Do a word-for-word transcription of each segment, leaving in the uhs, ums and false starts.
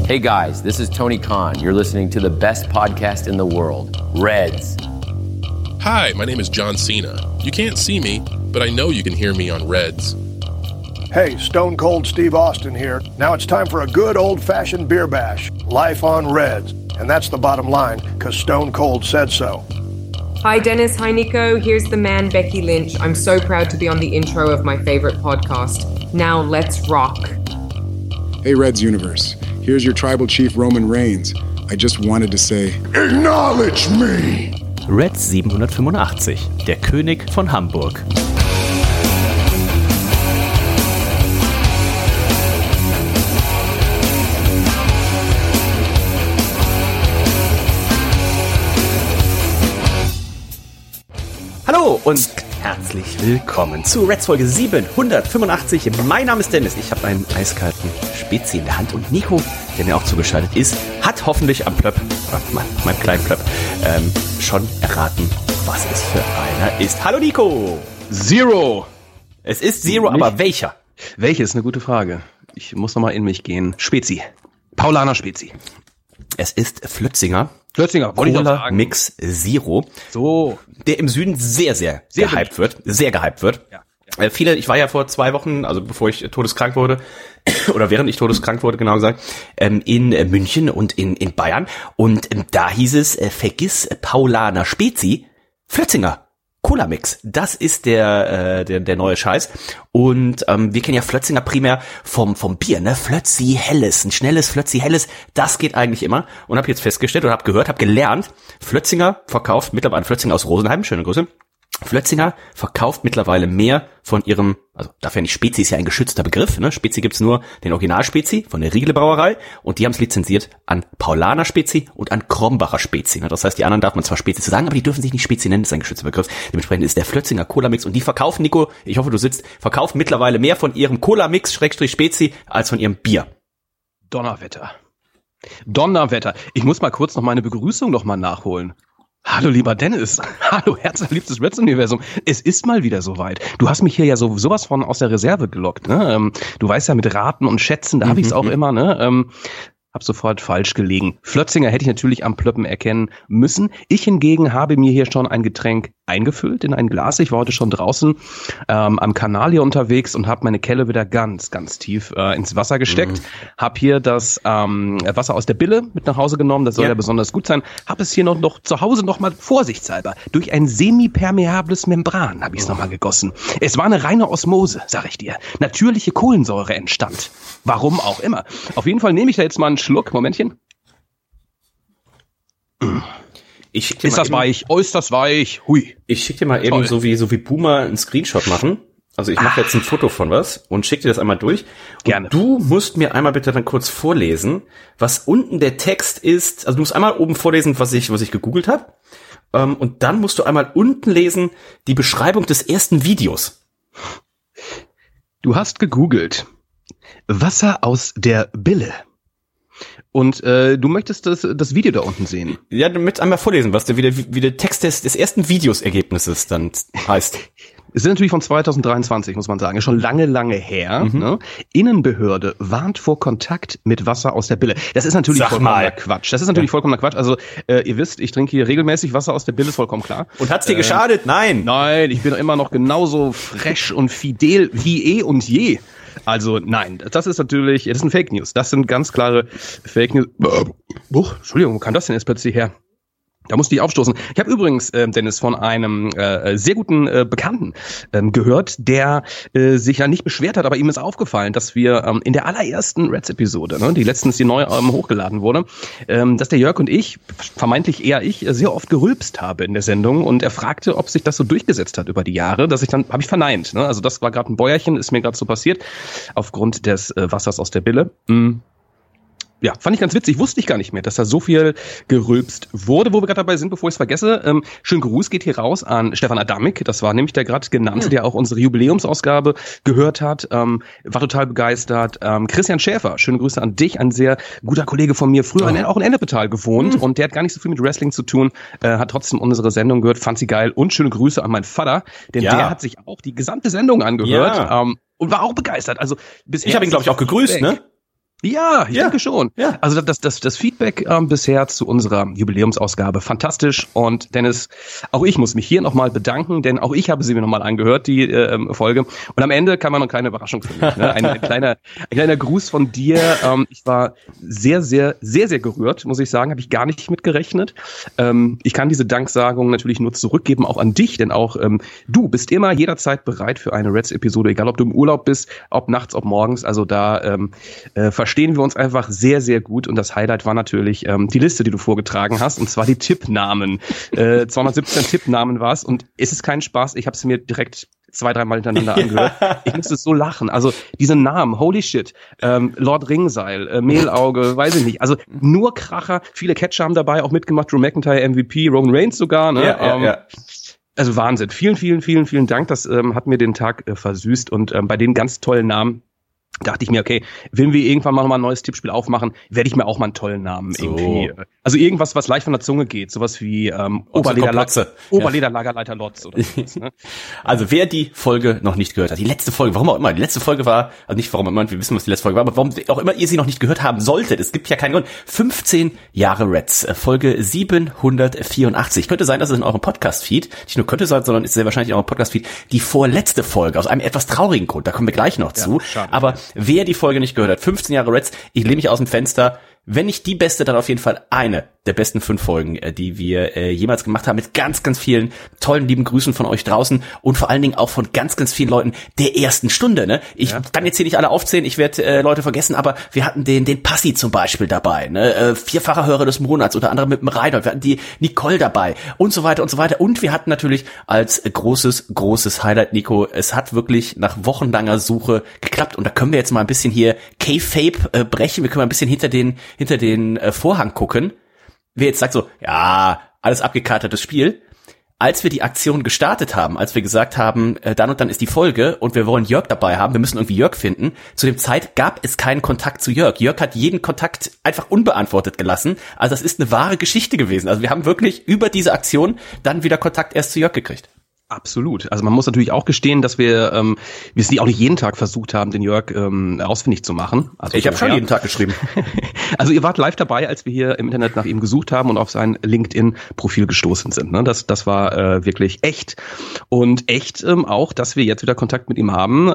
Hey guys, this is Tony Khan. You're listening to the best podcast in the world, Reds. Hi, my name is John Cena. You can't see me, but I know you can hear me on Reds. Hey, Stone Cold Steve Austin here. Now it's time for a good old-fashioned beer bash. Life on Reds. And that's the bottom line, because Stone Cold said so. Hi Dennis, hi Nico. Here's the man, Becky Lynch. I'm so proud to be on the intro of my favorite podcast. Now let's rock. Hey Reds Universe, here's your tribal chief Roman Reigns. I just wanted to say, acknowledge me! Reds siebenhundertfünfundachtzig, der König von Hamburg. Hallo und herzlich willkommen zu Reds Folge siebenhundertfünfundachtzig. Mein Name ist Dennis, ich habe einen eiskalten Spezi in der Hand und Nico, der mir auch zugeschaltet ist, hat hoffentlich am Plöpp, mein, meinem kleinen Plöpp, ähm, schon erraten, was es für einer ist. Hallo Nico! Zero! Es ist Zero, Nicht? Aber welcher? Welche ist eine gute Frage. Ich muss nochmal in mich gehen. Spezi. Paulaner Spezi. Es ist Flötzinger. Flötzinger, wollte ich auch sagen. Mix Zero. So. Der im Süden sehr, sehr, sehr gehypt beliebt. wird. Sehr gehypt wird. Ja, ja. Äh, viele, ich war ja vor zwei Wochen, also bevor ich todeskrank wurde, oder während ich todeskrank wurde, genau gesagt, ähm, in äh, München und in, in Bayern. Und ähm, da hieß es, äh, vergiss Paulaner Spezi, Flötzinger. Cola-Mix, das ist der, äh, der der neue Scheiß. Und ähm, wir kennen ja Flötzinger primär vom vom Bier, ne? Flötzi Helles, ein schnelles Flötzi Helles, das geht eigentlich immer. Und habe jetzt festgestellt oder habe gehört, habe gelernt, Flötzinger verkauft mittlerweile, Flötzinger aus Rosenheim, schöne Grüße. Flötzinger verkauft mittlerweile mehr von ihrem, also dafür nicht, Spezi ist ja ein geschützter Begriff, ne? Spezi gibt's nur den Original-Spezi von der Riegele Brauerei und die haben es lizenziert an Paulaner Spezi und an Krombacher Spezi. Ne? Das heißt, die anderen darf man zwar Spezi zu sagen, aber die dürfen sich nicht Spezi nennen, das ist ein geschützter Begriff. Dementsprechend ist der Flötzinger Cola-Mix und die verkaufen, Nico, ich hoffe, du sitzt, verkaufen mittlerweile mehr von ihrem Cola-Mix, Schrägstrich Spezi, als von ihrem Bier. Donnerwetter. Donnerwetter. Ich muss mal kurz noch meine Begrüßung noch mal nachholen. Hallo lieber Dennis, hallo herzliebstes Reds-Universum, es ist mal wieder soweit. Du hast mich hier ja so sowas von aus der Reserve gelockt, ne? Ähm, du weißt ja, mit Raten und Schätzen, da habe ich es auch immer, ne? Ähm, hab sofort falsch gelegen. Flötzinger hätte ich natürlich am Plöppen erkennen müssen. Ich hingegen habe mir hier schon ein Getränk eingefüllt in ein Glas. Ich war heute schon draußen ähm, am Kanal hier unterwegs und habe meine Kelle wieder ganz, ganz tief äh, ins Wasser gesteckt. Mhm. Hab hier das ähm, Wasser aus der Bille mit nach Hause genommen. Das soll ja, ja besonders gut sein. Hab es hier noch, noch zu Hause noch mal vorsichtshalber durch ein semipermeables Membran habe ich es oh. noch mal gegossen. Es war eine reine Osmose, sag ich dir. Natürliche Kohlensäure entstand. Warum auch immer. Auf jeden Fall nehme ich da jetzt mal einen Schluck. Momentchen. Ich schick dir ist mal das eben, weich? Oh, ist das weich? Hui. Ich schick dir mal eben, Toll. so wie so wie Boomer, einen Screenshot machen. Also ich mache ah. jetzt ein Foto von was und schick dir das einmal durch. Und Gerne. Du musst mir einmal bitte dann kurz vorlesen, was unten der Text ist. Also du musst einmal oben vorlesen, was ich was ich gegoogelt habe. Ähm, und dann musst du einmal unten lesen die Beschreibung des ersten Videos. Du hast gegoogelt. Wasser aus der Bille. Und äh, du möchtest das, das Video da unten sehen. Ja, damit einmal vorlesen, was der, wie, der, wie der Text des, des ersten Videosergebnisses dann heißt. Es ist natürlich von zwanzig dreiundzwanzig, muss man sagen. Schon lange, lange her. Mhm. Ne? Innenbehörde warnt vor Kontakt mit Wasser aus der Bille. Das ist natürlich Sag vollkommener mal. Quatsch. Das ist natürlich ja. vollkommener Quatsch. Also äh, ihr wisst, ich trinke hier regelmäßig Wasser aus der Bille, ist vollkommen klar. Und hat's dir äh, geschadet? Nein. Nein, ich bin immer noch genauso fresh und fidel wie eh und je. Also nein, das ist natürlich, das sind Fake News. Das sind ganz klare Fake News. Oh, Entschuldigung, wo kam das denn jetzt plötzlich her? Da musste ich aufstoßen. Ich habe übrigens, äh, Dennis, von einem äh, sehr guten äh, Bekannten ähm, gehört, der äh, sich ja nicht beschwert hat, aber ihm ist aufgefallen, dass wir ähm, in der allerersten Reds-Episode, ne, die letztens die neu ähm, hochgeladen wurde, ähm, dass der Jörg und ich, vermeintlich eher ich, sehr oft gerülpst habe in der Sendung und er fragte, ob sich das so durchgesetzt hat über die Jahre, dass ich dann, habe ich verneint. Ne? Also das war gerade ein Bäuerchen, ist mir gerade so passiert, aufgrund des äh, Wassers aus der Bille. Mm. Ja, fand ich ganz witzig, wusste ich gar nicht mehr, dass da so viel gerülpst wurde, wo wir gerade dabei sind, bevor ich es vergesse. Ähm, schönen Gruß geht hier raus an Stefan Adamik, das war nämlich der gerade genannte, ja. der auch unsere Jubiläumsausgabe gehört hat, ähm, war total begeistert. Ähm, Christian Schäfer, schöne Grüße an dich, ein sehr guter Kollege von mir, früher oh. auch in Ennepetal gewohnt mhm. und der hat gar nicht so viel mit Wrestling zu tun, äh, hat trotzdem unsere Sendung gehört, fand sie geil und schöne Grüße an meinen Vater, denn ja. der hat sich auch die gesamte Sendung angehört ja. ähm, und war auch begeistert. Also bisher ich habe ihn, glaube ich, auch gegrüßt, weg. ne? Ja, ich Ja. denke schon. Ja. Also das, das, das Feedback ähm, bisher zu unserer Jubiläumsausgabe fantastisch. Und Dennis, auch ich muss mich hier nochmal bedanken, denn auch ich habe sie mir nochmal angehört, die äh, Folge. Und am Ende kann man noch keine Überraschung für mich. Ne? Ein, ein, kleiner, ein kleiner Gruß von dir. Ähm, ich war sehr, sehr, sehr, sehr gerührt, muss ich sagen. Habe ich gar nicht mitgerechnet. Ähm, ich kann diese Danksagung natürlich nur zurückgeben, auch an dich, denn auch ähm, du bist immer jederzeit bereit für eine Reds-Episode, egal ob du im Urlaub bist, ob nachts, ob morgens. Also da ähm, äh, verstehen wir uns einfach sehr, sehr gut. Und das Highlight war natürlich ähm, die Liste, die du vorgetragen hast, und zwar die Tippnamen. Äh, zweihundertsiebzehn Tippnamen war es. Und es ist kein Spaß, ich habe es mir direkt zwei, dreimal hintereinander angehört. Ich musste so lachen. Also diese Namen, holy shit, ähm, Lord Ringseil, äh, Mehlauge, weiß ich nicht. Also nur Kracher, viele Catcher haben dabei auch mitgemacht, Drew McIntyre, M V P, Roman Reigns sogar. Ne? Ja, ja, ähm, ja. Also Wahnsinn. Vielen, vielen, vielen, vielen Dank. Das ähm, hat mir den Tag äh, versüßt. Und ähm, bei den ganz tollen Namen dachte ich mir, okay, wenn wir irgendwann mal noch mal ein neues Tippspiel aufmachen, werde ich mir auch mal einen tollen Namen So. irgendwie. Also irgendwas, was leicht von der Zunge geht, sowas wie ähm, Otto Oberlederla- Komplotze. Oberlederlagerleiter Lotz oder sowas. Ne? Also wer die Folge noch nicht gehört hat, die letzte Folge, warum auch immer, die letzte Folge war, also nicht warum auch immer, wir wissen, was die letzte Folge war, aber warum auch immer ihr sie noch nicht gehört haben solltet, es gibt ja keinen Grund. fünfzehn Jahre Reds, äh, Folge siebenhundertvierundachtzig. Könnte sein, dass es in eurem Podcast-Feed, nicht nur könnte sein, sondern ist sehr wahrscheinlich in eurem Podcast-Feed, die vorletzte Folge, aus einem etwas traurigen Grund, da kommen wir gleich noch zu. schade. Aber wer die Folge nicht gehört hat, fünfzehn Jahre Reds, ich lehne mich aus dem Fenster, wenn nicht die beste, dann auf jeden Fall eine der besten fünf Folgen, äh, die wir äh, jemals gemacht haben, mit ganz, ganz vielen tollen, lieben Grüßen von euch draußen und vor allen Dingen auch von ganz, ganz vielen Leuten der ersten Stunde. Ne? Ich ja. kann jetzt hier nicht alle aufzählen, ich werde äh, Leute vergessen, aber wir hatten den den Passi zum Beispiel dabei, ne? äh, vierfacher Hörer des Monats, unter anderem mit dem Reinhold, wir hatten die Nicole dabei und so weiter und so weiter. Und wir hatten natürlich als großes, großes Highlight, Nico, es hat wirklich nach wochenlanger Suche geklappt und da können wir jetzt mal ein bisschen hier K-Fape äh, brechen, wir können mal ein bisschen hinter den hinter den äh, Vorhang gucken. Wer jetzt sagt so, ja, alles abgekartetes Spiel. Als wir die Aktion gestartet haben, als wir gesagt haben, äh, dann und dann ist die Folge und wir wollen Jörg dabei haben, wir müssen irgendwie Jörg finden, zu dem Zeit gab es keinen Kontakt zu Jörg. Jörg hat jeden Kontakt einfach unbeantwortet gelassen. Also das ist eine wahre Geschichte gewesen. Also wir haben wirklich über diese Aktion dann wieder Kontakt erst zu Jörg gekriegt. Absolut. Also man muss natürlich auch gestehen, dass wir ähm, wir es nicht auch nicht jeden Tag versucht haben, den Jörg ähm, ausfindig zu machen. Also ich habe schon jeden Tag geschrieben. Also ihr wart live dabei, als wir hier im Internet nach ihm gesucht haben und auf sein LinkedIn-Profil gestoßen sind. Ne? Das das war äh, wirklich echt. Und echt ähm, auch, dass wir jetzt wieder Kontakt mit ihm haben.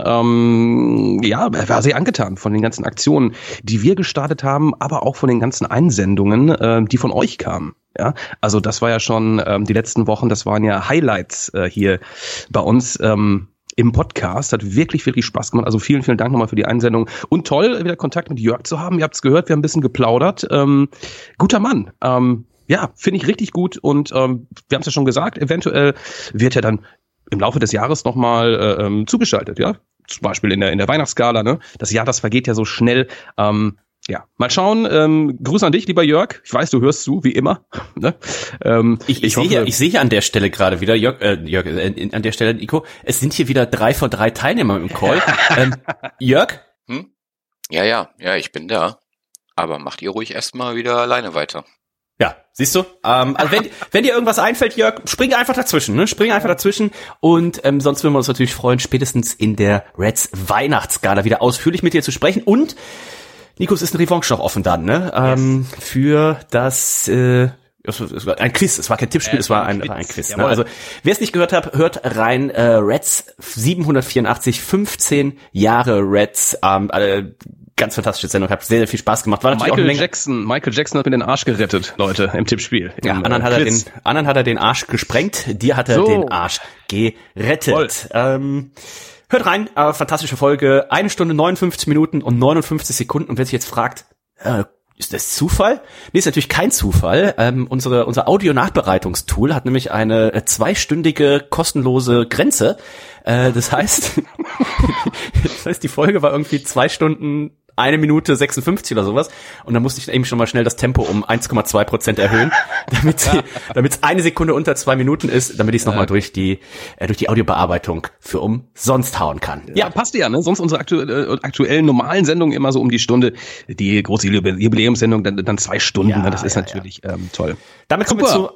Ähm, ja, er war sehr angetan von den ganzen Aktionen, die wir gestartet haben, aber auch von den ganzen Einsendungen, äh, die von euch kamen. Ja, also das war ja schon ähm, die letzten Wochen, das waren ja Highlights äh, hier bei uns ähm, im Podcast. Hat wirklich, wirklich Spaß gemacht. Also vielen, vielen Dank nochmal für die Einsendung. Und toll, wieder Kontakt mit Jörg zu haben. Ihr habt es gehört, wir haben ein bisschen geplaudert. Ähm, guter Mann. Ähm, ja, finde ich richtig gut. Und ähm, wir haben es ja schon gesagt, eventuell wird er dann im Laufe des Jahres nochmal äh, ähm, zugeschaltet, ja. Zum Beispiel in der in der Weihnachtsskala, ne? Das Jahr, das vergeht ja so schnell. Ähm, Ja, mal schauen. Ähm, Gruß an dich, lieber Jörg. Ich weiß, du hörst zu, wie immer. Ne? Ähm, ich ich, ich sehe hier, ich sehe hier an der Stelle gerade wieder, Jörg, äh, Jörg äh, an der Stelle, Nico, es sind hier wieder drei von drei Teilnehmer im Call. ähm, Jörg? Hm? Ja, ja, ja, ich bin da. Aber macht ihr ruhig erstmal wieder alleine weiter. Ja, siehst du? Ähm, also wenn, wenn dir irgendwas einfällt, Jörg, spring einfach dazwischen, ne? Spring einfach dazwischen. Und ähm, sonst würden wir uns natürlich freuen, spätestens in der Reds Weihnachtsskala wieder ausführlich mit dir zu sprechen. Und Nico, es ist ein Revanche noch offen dann, ne? Yes. Ähm, für das, äh, es war ein Quiz, es war kein Tippspiel, äh, es war ein, Quiz. ein Quiz. Ne? Also, wer es nicht gehört hat, hört rein, äh, Reds siebenhundertvierundachtzig, fünfzehn Jahre Reds, ähm, äh, ganz fantastische Sendung, hat sehr, sehr viel Spaß gemacht. War Michael Jackson, Michael Jackson hat mir den Arsch gerettet, Leute, im Tippspiel. Ja, Im, anderen äh, hat er den, anderen hat er den Arsch gesprengt, dir hat er so. den Arsch gerettet. Ähm, Hört rein, äh, fantastische Folge, eine Stunde neunundfünfzig Minuten und neunundfünfzig Sekunden. Und wer sich jetzt fragt, äh, ist das Zufall? Nee, ist natürlich kein Zufall. Ähm, unsere unser Audio-Nachbereitungstool hat nämlich eine äh, zweistündige kostenlose Grenze. Äh, das heißt, das heißt, die Folge war irgendwie zwei Stunden eine Minute sechsundfünfzig oder sowas. Und dann musste ich eben schon mal schnell das Tempo um eins Komma zwei Prozent erhöhen, damit sie, damit es eine Sekunde unter zwei Minuten ist, damit ich es nochmal durch die äh, durch die Audiobearbeitung für umsonst hauen kann. Ja, ja, passt ja, ne? Sonst unsere aktu äh, aktuellen normalen Sendungen immer so um die Stunde. Die große Jubiläumssendung dann, dann zwei Stunden. Ja, ne? Das ist ja, natürlich ja. Ähm, toll. Damit kommen Super. wir zu einem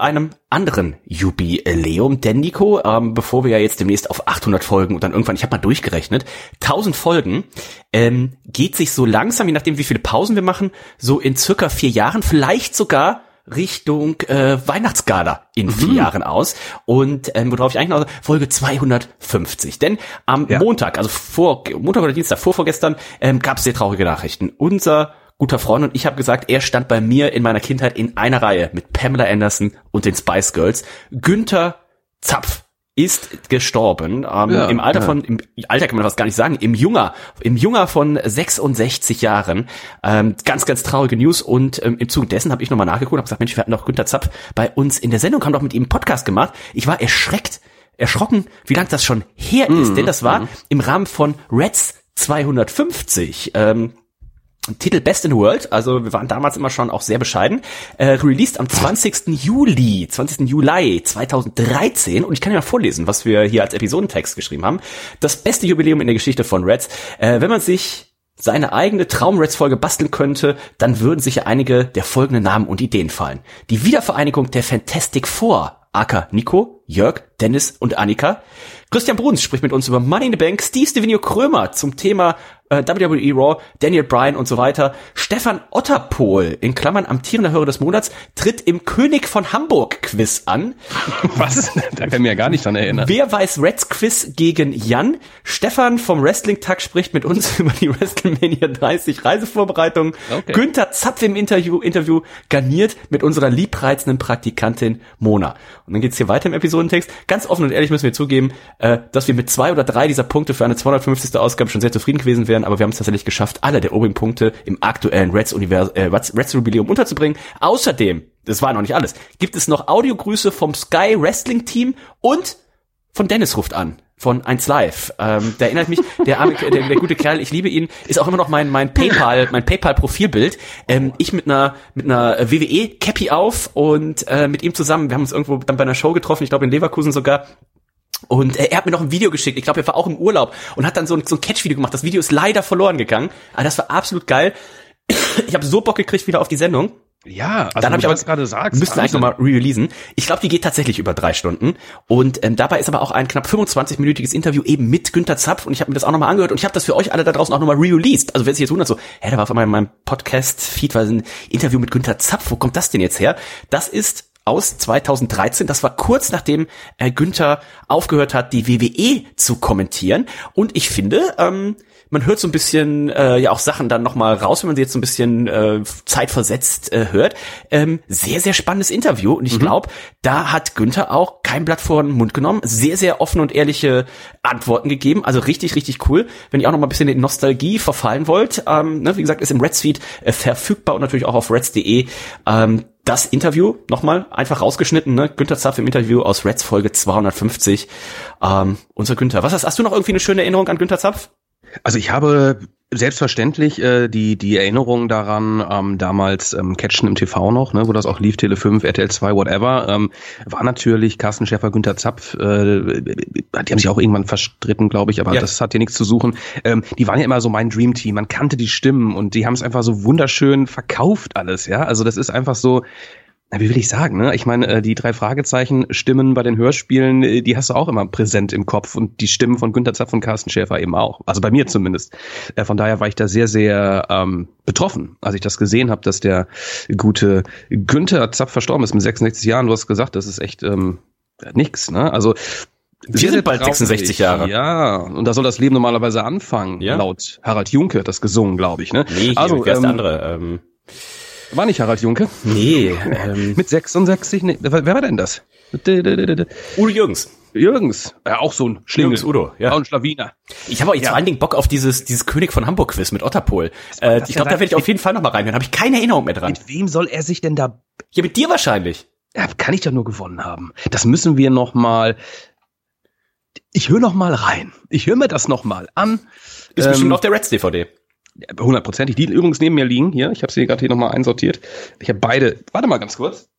anderen Jubiläum. Denn Nico, ähm, bevor wir ja jetzt demnächst auf achthundert Folgen und dann irgendwann, ich habe mal durchgerechnet, tausend Folgen, ähm, geht sich so langsam, je nachdem wie viele Pausen wir machen, so in circa vier Jahren, vielleicht sogar Richtung äh, Weihnachtsgala in vier mhm. Jahren aus. Und ähm, worauf ich eigentlich noch Folge zweihundertfünfzig. Denn am ja. Montag, also vor Montag oder Dienstag, vor vorgestern, ähm, gab es sehr traurige Nachrichten. Unser guter Freund und ich habe gesagt, er stand bei mir in meiner Kindheit in einer Reihe mit Pamela Anderson und den Spice Girls. Günther Zapf ist gestorben, ähm, ja, im Alter ja. von, im Alter kann man fast gar nicht sagen, im Junger, im Junger von sechsundsechzig Jahren. Ähm, ganz, ganz traurige News und ähm, im Zuge dessen habe ich nochmal nachgeguckt und habe gesagt, Mensch, wir hatten doch Günther Zapf bei uns in der Sendung, haben doch mit ihm einen Podcast gemacht. Ich war erschreckt, erschrocken, wie lange das schon her ist, mhm. denn das war mhm. im Rahmen von Reds zweihundertfünfzig. Ähm, Titel Best in the World, also wir waren damals immer schon auch sehr bescheiden, äh, released am zwanzigsten Juli, zwanzigsten Juli zweitausenddreizehn und ich kann ja mal vorlesen, was wir hier als Episodentext geschrieben haben. Das beste Jubiläum in der Geschichte von Reds. Äh, wenn man sich seine eigene Traum-Reds-Folge basteln könnte, dann würden sicher einige der folgenden Namen und Ideen fallen. Die Wiedervereinigung der Fantastic Four, aka Nico, Jörg, Dennis und Annika. Christian Bruns spricht mit uns über Money in the Bank, Steve Stevenio Krömer zum Thema äh, W W E Raw, Daniel Bryan und so weiter. Stefan Otterpohl, in Klammern amtierender Hörer des Monats, tritt im König von Hamburg Quiz an. Was? Da kann ich mir ja gar nicht dran erinnern. Wer weiß Reds Quiz gegen Jan? Stefan vom Wrestling-Tag spricht mit uns über die WrestleMania dreißig Reisevorbereitung. Okay. Günther Zapf im Interview, Interview garniert mit unserer liebreizenden Praktikantin Mona. Und dann geht's hier weiter im Episodentext. Ganz offen und ehrlich müssen wir zugeben, äh, dass wir mit zwei oder drei dieser Punkte für eine zweihundertfünfzigste Ausgabe schon sehr zufrieden gewesen wären, aber wir haben es tatsächlich geschafft, alle der obigen Punkte im aktuellen Reds-Univers- äh, Reds-Jubiläum unterzubringen. Außerdem, das war noch nicht alles, gibt es noch Audiogrüße vom Sky Wrestling Team und von Dennis ruft an. Von eins Live. Ähm, der erinnert mich, der arme, der, der gute Kerl, ich liebe ihn, ist auch immer noch mein mein PayPal, mein PayPal-Profilbild. Ähm, ich mit einer mit einer W W E-Cappy auf und äh, mit ihm zusammen, wir haben uns irgendwo dann bei einer Show getroffen, ich glaube in Leverkusen sogar. Und äh, er hat mir noch ein Video geschickt, ich glaube, er war auch im Urlaub und hat dann so ein, so ein Catch-Video gemacht. Das Video ist leider verloren gegangen, aber das war absolut geil. Ich habe so Bock gekriegt wieder auf die Sendung. Ja, also dann habe ich aber gerade sagst, müssten eigentlich nochmal re-releasen. Ich glaube, die geht tatsächlich über drei Stunden und ähm, dabei ist aber auch ein knapp fünfundzwanzig-minütiges Interview eben mit Günther Zapf und ich habe mir das auch nochmal angehört und ich habe das für euch alle da draußen auch nochmal re-released. Also wer sich jetzt wundert, so, hä, da war auf einmal in meinem Podcast-Feed war ein Interview mit Günther Zapf, wo kommt das denn jetzt her? Das ist aus zweitausenddreizehn, das war kurz nachdem äh, Günther aufgehört hat, die W W E zu kommentieren und ich finde, ähm, man hört so ein bisschen äh, ja auch Sachen dann nochmal raus, wenn man sie jetzt so ein bisschen äh, zeitversetzt äh, hört. Ähm, sehr, sehr spannendes Interview und ich mhm. glaube, da hat Günther auch kein Blatt vor den Mund genommen. Sehr, sehr offene und ehrliche Antworten gegeben. Also richtig, richtig cool. Wenn ihr auch noch mal ein bisschen in Nostalgie verfallen wollt, ähm, ne, wie gesagt, ist im Reds-Feed äh, verfügbar und natürlich auch auf reds punkt de. Ähm, das Interview, nochmal, einfach rausgeschnitten, ne? Günther Zapf im Interview aus Reds Folge zweihundertfünfzig. Ähm, unser Günther. Was hast, hast du noch irgendwie eine schöne Erinnerung an Günther Zapf? Also ich habe selbstverständlich äh, die die Erinnerung daran, ähm, damals ähm, Catchen im T V noch, ne, wo das auch lief, Tele fünf, R T L zwei, whatever, ähm, war natürlich Carsten Schäfer, Günther Zapf, äh, die haben sich auch irgendwann verstritten, glaube ich, aber ja. Das hat hier nichts zu suchen. Ähm, die waren ja immer so mein Dream Team, man kannte die Stimmen und die haben es einfach so wunderschön verkauft alles, ja, also das ist einfach so, na, wie will ich sagen, ne? Ich meine, die drei Fragezeichen Stimmen bei den Hörspielen, die hast du auch immer präsent im Kopf und die Stimmen von Günther Zapf und Carsten Schäfer eben auch. Also bei mir zumindest. Von daher war ich da sehr, sehr ähm, betroffen, als ich das gesehen habe, dass der gute Günther Zapf verstorben ist mit sechsundsechzig Jahren. Du hast gesagt, das ist echt ähm, nix, ne? Also wir sind bald sechsundsechzig Jahre. Ja, und da soll das Leben normalerweise anfangen, ja. Laut Harald Junke, das gesungen, glaube ich, ne? Nee, hier, also, wer ist ähm, der andere? Ähm War nicht Harald Junke? Nee. Ähm Mit sechsundsechzig? Nee, wer war denn das? Udo Jürgens. Jürgens. Ja, auch so ein Schlingel. Jürgens Udo, ja. Auch ein Schlawiner. Ich habe auch jetzt ja. vor allen Dingen Bock auf dieses dieses König von Hamburg Quiz mit Otterpohl. Äh, ich glaube, da werde ich auf jeden Fall nochmal reinhören. Habe ich keine Erinnerung mehr dran. Mit wem soll er sich denn da... Ja, mit dir wahrscheinlich. Ja, kann ich doch nur gewonnen haben. Das müssen wir nochmal... Ich höre nochmal rein. Ich höre mir das nochmal an. Ist ähm, bestimmt auf der Reds D V D. Hundertprozentig. Die übrigens neben mir liegen hier. Ich habe sie gerade hier nochmal einsortiert. Ich habe beide. Warte mal ganz kurz.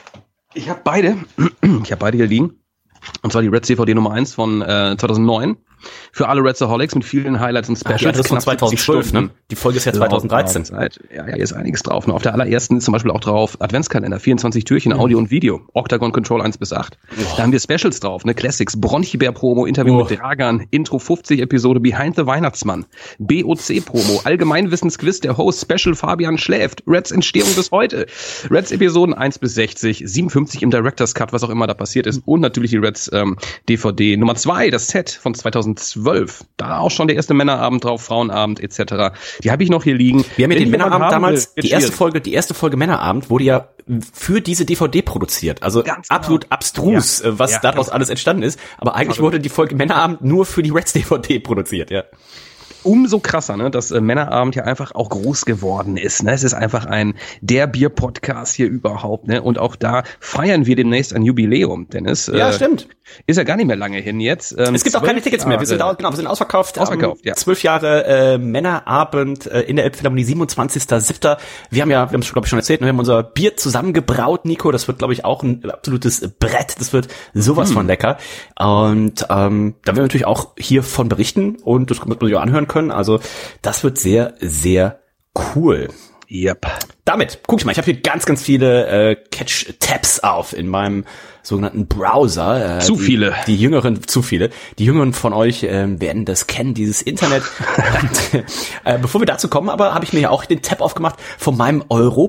Ich habe beide. Ich habe beide hier liegen. Und zwar die Reds D V D Nummer eins von äh, zweitausendneun. Für alle Redzaholics mit vielen Highlights und Specials. Ach, das ist von zweitausendzwölf, ne? Die Folge ist ja zweitausenddreizehn. Ja, ja, hier ist einiges drauf. Und auf der allerersten ist zum Beispiel auch drauf Adventskalender, vierundzwanzig Türchen, Audio und Video, Octagon Control eins bis acht. Oh. Da haben wir Specials drauf, ne? Classics, Bronchibär-Promo, Interview oh. mit Dragan, Intro fünfzig Episode Behind the Weihnachtsmann, B O C-Promo, Allgemeinwissensquiz, der Host Special Fabian schläft, Reds Entstehung bis heute, Reds Episoden eins bis sechzig, siebenundfünfzig im Director's Cut, was auch immer da passiert ist, und natürlich die Reds ähm, D V D Nummer zwei, das Set von zweitausendzwölf. Da auch schon der erste Männerabend drauf, Frauenabend et cetera. Die habe ich noch hier liegen. Wir haben ja den Männerabend damals, will, die erste Folge, die erste Folge Männerabend wurde ja für diese D V D produziert. Also ganz absolut genau. abstrus, ja. was ja, daraus ja. alles entstanden ist. Aber eigentlich also. wurde die Folge Männerabend nur für die Reds D V D produziert, ja. Umso krasser, ne, dass äh, Männerabend ja einfach auch groß geworden ist. Ne? Es ist einfach ein der Bier-Podcast hier überhaupt. Ne? Und auch da feiern wir demnächst ein Jubiläum, Dennis. Ja, äh, stimmt. Ist ja gar nicht mehr lange hin jetzt. Ähm, es gibt auch keine Tickets Jahre. mehr. Wir sind, genau, wir sind ausverkauft. Ausverkauft, ja. Zwölf Jahre äh, Männerabend äh, in der Elbphilharmonie, siebenundzwanzigster siebter Wir haben ja, wir haben es glaube ich schon erzählt, ne? Wir haben unser Bier zusammengebraut, Nico. Das wird, glaube ich, auch ein absolutes Brett. Das wird sowas hm. von lecker. Und ähm, da werden wir natürlich auch hier von berichten und das wird man sich auch anhören können. Also das wird sehr, sehr cool. Yep. Damit, guck ich mal, ich habe hier ganz, ganz viele äh, Catch-Tabs auf in meinem sogenannten Browser. Äh, zu die, viele. Die Jüngeren, zu viele. Die Jüngeren von euch äh, werden das kennen, dieses Internet. Und, äh, bevor wir dazu kommen, aber habe ich mir ja auch den Tab aufgemacht von meinem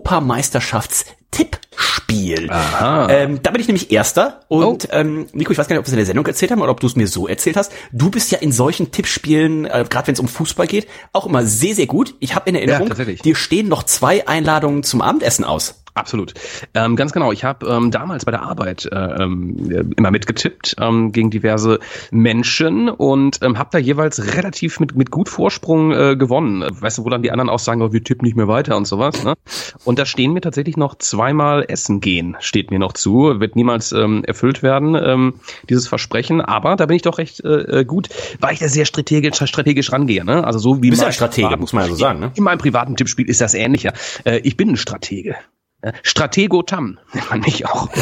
Europameisterschafts-Tippspiel. Aha. Ähm, da bin ich nämlich Erster. Und oh. ähm, Nico, ich weiß gar nicht, ob wir es in der Sendung erzählt haben oder ob du es mir so erzählt hast. Du bist ja in solchen Tippspielen, äh, gerade wenn es um Fußball geht, auch immer sehr, sehr gut. Ich habe in Erinnerung, ja, dir stehen noch zwei Einladungen zum Abendessen aus. Absolut. Ähm, ganz genau. Ich habe ähm, damals bei der Arbeit äh, ähm, immer mitgetippt ähm, gegen diverse Menschen und ähm, habe da jeweils relativ mit mit gut Vorsprung äh, gewonnen. Weißt du, wo dann die anderen auch sagen, oh, wir tippen nicht mehr weiter und sowas. Ne? Und da stehen mir tatsächlich noch zweimal Essen gehen, steht mir noch zu. Wird niemals ähm, erfüllt werden, ähm, dieses Versprechen. Aber da bin ich doch recht äh, gut, weil ich da sehr strategisch, strategisch rangehe. Ne? Also so wie du bist ja ein Stratege, muss man ja so sagen. Ne? In meinem privaten Tippspiel ist das ähnlicher. Äh, ich bin ein Stratege. Stratego Tam nennt man mich auch.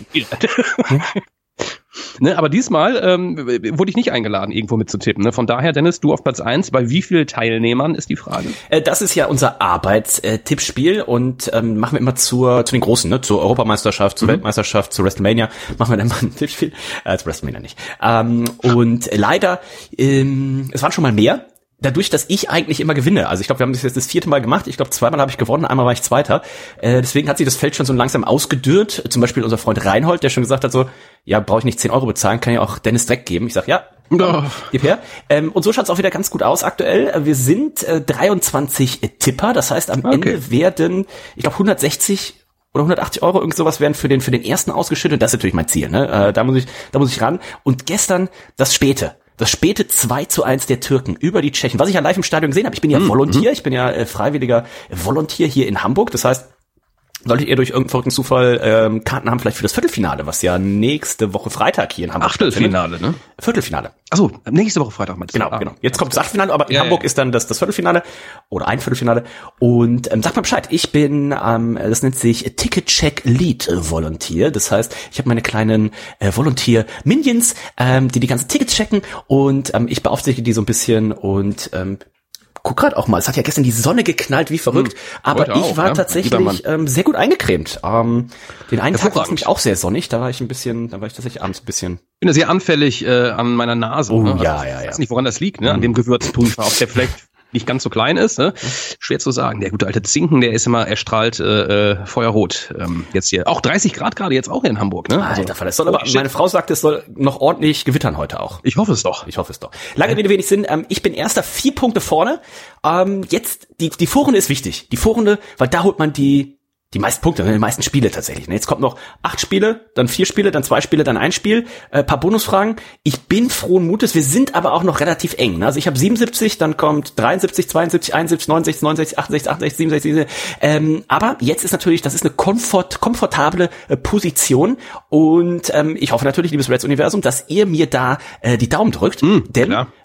Ne, aber diesmal ähm, wurde ich nicht eingeladen, irgendwo mitzutippen. Ne? Von daher, Dennis, du auf Platz eins. Bei wie vielen Teilnehmern ist die Frage? Äh, das ist ja unser Arbeitstippspiel und ähm, machen wir immer zur zu den Großen, ne? Zur Europameisterschaft, zur mhm. Weltmeisterschaft, zur WrestleMania. Machen wir dann mal ein Tippspiel. Äh, zur WrestleMania nicht. Ähm, und leider, ähm, es waren schon mal mehr. Dadurch, dass ich eigentlich immer gewinne, also ich glaube, wir haben das jetzt das vierte Mal gemacht, ich glaube, zweimal habe ich gewonnen, einmal war ich Zweiter, äh, deswegen hat sich das Feld schon so langsam ausgedürrt, zum Beispiel unser Freund Reinhold, der schon gesagt hat so, ja, brauche ich nicht zehn Euro bezahlen, kann ja auch Dennis Dreck geben. Ich sag, ja, komm, gib her. Ähm, und so schaut's auch wieder ganz gut aus aktuell. Wir sind äh, dreiundzwanzig Tipper, das heißt, am okay. Ende werden, ich glaube, hundertsechzig oder hundertachtzig Euro, irgend sowas werden für den für den ersten ausgeschüttet. Das ist natürlich mein Ziel, ne? Äh, da muss ich da muss ich ran. Und gestern das späte. Das späte zwei zu eins der Türken über die Tschechen. Was ich ja live im Stadion gesehen habe, ich bin ja mhm. Volontier, ich bin ja äh, freiwilliger Volontier hier in Hamburg. Das heißt, solltet ihr durch irgendeinen verrückten Zufall ähm, Karten haben, vielleicht für das Viertelfinale, was ja nächste Woche Freitag hier in Hamburg Achtelfinale, ne? Viertelfinale. Achso, nächste Woche Freitag meinst du? Genau, ah, genau. Jetzt kommt das Achtelfinale, aber in ja, Hamburg ja. ist dann das, das Viertelfinale oder ein Viertelfinale. Und ähm, sag mal Bescheid, ich bin, ähm, das nennt sich Ticket-Check Lead Volunteer. Das heißt, ich habe meine kleinen äh, Volunteer-Minions, ähm, die die ganzen Tickets checken und ähm, ich beaufsichtige die so ein bisschen und ähm, guck grad auch mal, es hat ja gestern die Sonne geknallt, wie verrückt, hm, aber ich auch, war ja? tatsächlich ähm, sehr gut eingecremt. Ähm, den einen Tag war es nämlich auch sehr sonnig, da war ich ein bisschen, da war ich tatsächlich abends ein bisschen... Ich bin ja sehr anfällig äh, an meiner Nase. Oh, ne? ja, also, ja, ja. Ich weiß nicht, woran das liegt, ne? An dem Gewürzpulver, ob der vielleicht nicht ganz so klein ist, ne? Schwer zu sagen. Der gute alte Zinken, der ist immer erstrahlt äh, feuerrot. Ähm, jetzt hier. Auch dreißig Grad gerade jetzt auch in Hamburg, ne? Also, Alter, das soll aber, meine Frau sagt, es soll noch ordentlich gewittern heute auch. Ich hoffe es doch. Ich hoffe es doch. Lange Rede, wenig Sinn. Ähm, ich bin erster, vier Punkte vorne. Ähm, jetzt, die, die Vorrunde ist wichtig. Die Vorrunde, weil da holt man die, die meisten Punkte, die meisten Spiele tatsächlich. Jetzt kommt noch acht Spiele, dann vier Spiele, dann zwei Spiele, dann ein Spiel, äh, paar Bonusfragen. Ich bin frohen Mutes, wir sind aber auch noch relativ eng. Also ich habe siebenundsiebzig, dann kommt dreiundsiebzig, zweiundsiebzig, einundsiebzig, neunundsechzig, neunundsechzig, achtundsechzig, achtundsechzig, siebenundsechzig. Ähm, aber jetzt ist natürlich, das ist eine komfort, komfortable äh, Position und ähm, ich hoffe natürlich, liebes Reds-Universum, dass ihr mir da äh, die Daumen drückt, mm, denn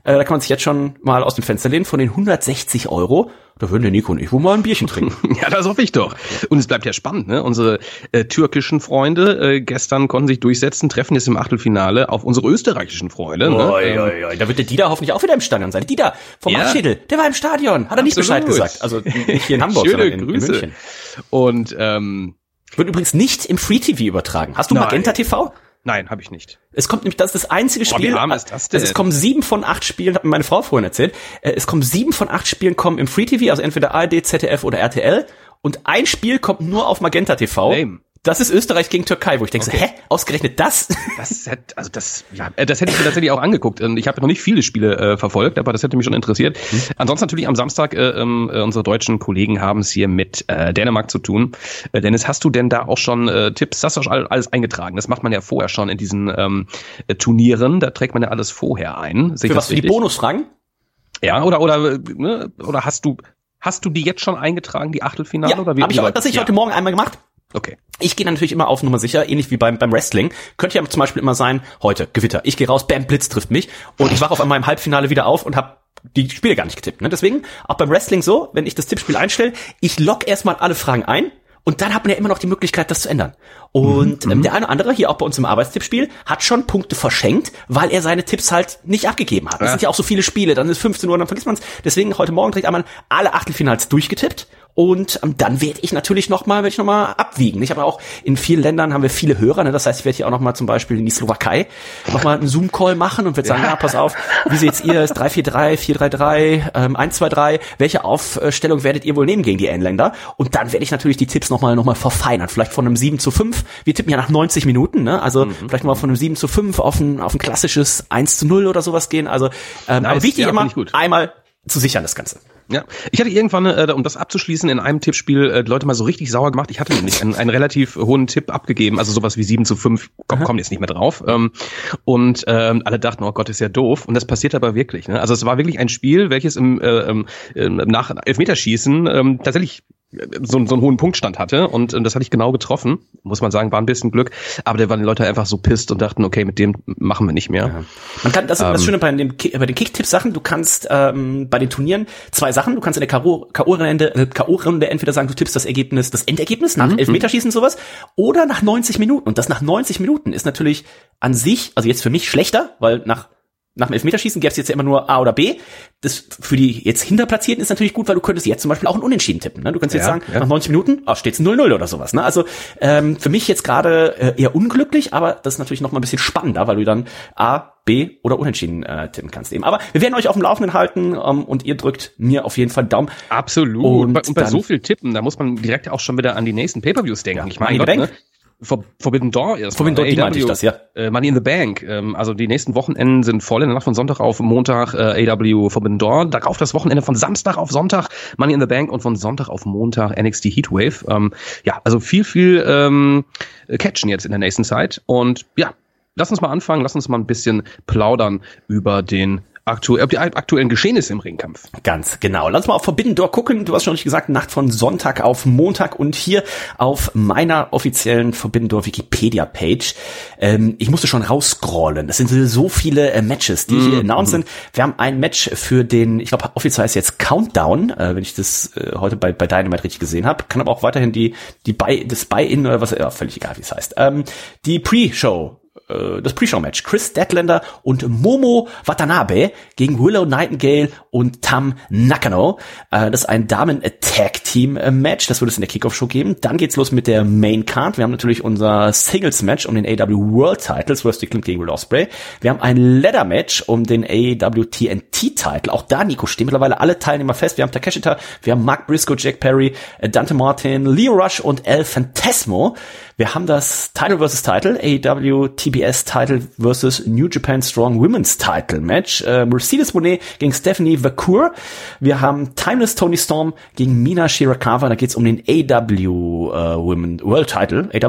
Äh, da kann man sich jetzt schon mal aus dem Fenster lehnen. Von den hundertsechzig Euro, da würden der Nico und ich wohl mal ein Bierchen trinken. Ja, das hoffe ich doch. Und es bleibt ja spannend, ne? Unsere äh, türkischen Freunde äh, gestern konnten sich durchsetzen, treffen jetzt im Achtelfinale auf unsere österreichischen Freunde. Ne? Oi, oi, oi. Da wird der Dieter hoffentlich auch wieder im Stadion sein. Dieter vom Ja. Machtschädel, der war im Stadion, hat er nicht Absolut. Bescheid gesagt. Also nicht hier in Hamburg, Schöne sondern in, in Grüße. München. Und ähm, Wird übrigens nicht im Free T V übertragen. Hast du Nein. Magenta T V? nein, habe ich nicht. Es kommt nämlich, das ist das einzige Boah, wie Spiel. arm ist das denn? Also es kommen sieben von acht Spielen, hat mir meine Frau vorhin erzählt. äh, Es kommen sieben von acht Spielen kommen im Free T V, also entweder A R D, Z D F oder R T L. Und ein Spiel kommt nur auf Magenta T V. Lame. Das ist Österreich gegen Türkei, wo ich denke, Okay. so, hä, ausgerechnet das? Das hätte, also das, ja, äh, das hätte ich mir tatsächlich auch angeguckt. Und ich habe noch nicht viele Spiele äh, verfolgt, aber das hätte mich schon interessiert. Hm. Ansonsten natürlich am Samstag, äh, äh, unsere deutschen Kollegen haben es hier mit äh, Dänemark zu tun. Äh, Dennis, hast du denn da auch schon äh, Tipps? Hast du schon alles eingetragen? Das macht man ja vorher schon in diesen ähm, äh, Turnieren. Da trägt man ja alles vorher ein. Sehe ich Für das was, für die richtig? Bonusfragen? Ja, oder oder äh, ne, oder hast du hast du die jetzt schon eingetragen, die Achtelfinale? Ja, oder wie? habe ich, auch- das hab ich ja. heute Morgen einmal gemacht. Okay. Ich gehe natürlich immer auf Nummer sicher, ähnlich wie beim beim Wrestling. Könnte ja zum Beispiel immer sein, heute, Gewitter. Ich gehe raus, bam, Blitz trifft mich und ich wache auf einmal im Halbfinale wieder auf und habe die Spiele gar nicht getippt. Ne? Deswegen, auch beim Wrestling so, wenn ich das Tippspiel einstelle, ich log erstmal alle Fragen ein und dann hat man ja immer noch die Möglichkeit, das zu ändern. Und Mhm, ähm, der eine oder andere, hier auch bei uns im Arbeitstippspiel, hat schon Punkte verschenkt, weil er seine Tipps halt nicht abgegeben hat. Es Ja. sind ja auch so viele Spiele, dann ist fünfzehn Uhr, dann vergisst man es. Deswegen heute Morgen direkt einmal alle Achtelfinals durchgetippt. Und ähm, dann werde ich natürlich nochmal, werde ich noch mal abwiegen. Ich habe auch in vielen Ländern haben wir viele Hörer, ne? Das heißt, ich werde hier auch nochmal zum Beispiel in die Slowakei nochmal einen Zoom-Call machen und werde sagen, ja. ja, pass auf, wie seht's ihr? Ist drei vier drei, vier drei drei, ähm, eins zwei drei. Welche Aufstellung werdet ihr wohl nehmen gegen die Engländer? Und dann werde ich natürlich die Tipps nochmal noch mal verfeinern. Vielleicht von einem sieben zu fünf. Wir tippen ja nach neunzig Minuten, ne? Also mhm. vielleicht mal von einem sieben zu fünf auf ein, auf ein klassisches eins zu null oder sowas gehen. Also ähm, Nice. aber wichtig Ja, immer, finde ich gut. einmal zu sichern das Ganze. Ja, ich hatte irgendwann, äh, um das abzuschließen, in einem Tippspiel äh, die Leute mal so richtig sauer gemacht. Ich hatte nämlich einen, einen relativ hohen Tipp abgegeben, also sowas wie sieben zu fünf, komm, kommt jetzt nicht mehr drauf. Ähm, und ähm, alle dachten, oh Gott, ist ja doof. Und das passiert aber wirklich. Ne? Also es war wirklich ein Spiel, welches im äh, äh, nach Elfmeterschießen ähm, tatsächlich so, so einen hohen Punktstand hatte und äh, das hatte ich genau getroffen, muss man sagen, war ein bisschen Glück, aber da waren die Leute einfach so pisst und dachten, okay, mit dem machen wir nicht mehr. Ja. Man kann, das ist ähm, das Schöne bei, dem, bei den Kick-Tipp-Sachen, du kannst ähm, bei den Turnieren zwei Sachen, du kannst in der K O-Runde äh, K O-Runde entweder sagen, du tippst das Ergebnis, das Endergebnis nach Mhm. Elfmeterschießen sowas oder nach neunzig Minuten und das nach neunzig Minuten ist natürlich an sich, also jetzt für mich schlechter, weil nach Nach dem Elfmeterschießen gäbe es jetzt ja immer nur A oder B. Das für die jetzt Hinterplatzierten ist natürlich gut, weil du könntest jetzt zum Beispiel auch ein Unentschieden tippen. Ne? Du kannst jetzt Ja, sagen, ja. nach neunzig Minuten oh, steht es null null oder sowas. Ne? Also ähm, für mich jetzt gerade äh, eher unglücklich, aber das ist natürlich noch mal ein bisschen spannender, weil du dann A, B oder Unentschieden äh, tippen kannst eben. Aber wir werden euch auf dem Laufenden halten ähm, und ihr drückt mir auf jeden Fall einen Daumen. Absolut. Und Und bei, und bei dann- so viel Tippen, da muss man direkt auch schon wieder an die nächsten Pay-Per-Views denken. Ja, ich meine, Money in the Gott, Bank? ne? For, Forbidden Door erst. Forbidden Door, mal, die A E W, meinte ich das, ja. Äh, Money in the Bank. Ähm, also die nächsten Wochenenden sind voll. In der Nacht von Sonntag auf Montag äh, A E W Forbidden Door. Darauf das Wochenende von Samstag auf Sonntag Money in the Bank und von Sonntag auf Montag N X T Heatwave. Ähm, ja, also viel, viel ähm, Catchen jetzt in der nächsten Zeit. Und ja, lass uns mal anfangen. Lass uns mal ein bisschen plaudern über den aktu- die aktuellen Geschehnisse im Ringkampf. Ganz genau. Lass mal auf Forbidden Door gucken. Du hast schon richtig gesagt, Nacht von Sonntag auf Montag und hier auf meiner offiziellen Forbidden Door Wikipedia-Page. Ähm, ich musste schon rausscrollen. Es sind so viele äh, Matches, die hier Mhm. announced sind. Wir haben ein Match für den, ich glaube, offiziell heißt jetzt Countdown, äh, wenn ich das äh, heute bei, bei Dynamite richtig gesehen habe. Kann aber auch weiterhin die, die Buy, das Buy-In oder was, ja, völlig egal, wie es heißt. Ähm, die Pre-Show. Das Pre-Show-Match. Chris Statlander und Momo Watanabe gegen Willow Nightingale und Tam Nakano. Das ist ein Damen-Tag-Team-Match. Das wird es in der Kickoff-Show geben. Dann geht's los mit der Main-Card. Wir haben natürlich unser Singles-Match um den A E W World Titles. Rusty Clint gegen Will Ospreay. Wir haben ein Ladder-Match um den A E W T N T-Title. Auch da, Nico, stehen mittlerweile alle Teilnehmer fest. Wir haben Takeshita, wir haben Mark Briscoe, Jack Perry, Dante Martin, Leo Rush und El Phantasmo. Wir haben das Title versus Title, A E W T B S Title versus New Japan Strong Women's Title Match. Äh, Mercedes Moné gegen Stephanie Vacour. Wir haben Timeless Toni Storm gegen Mina Shirakawa. Da geht's um den A E W äh, Women World Title, A E W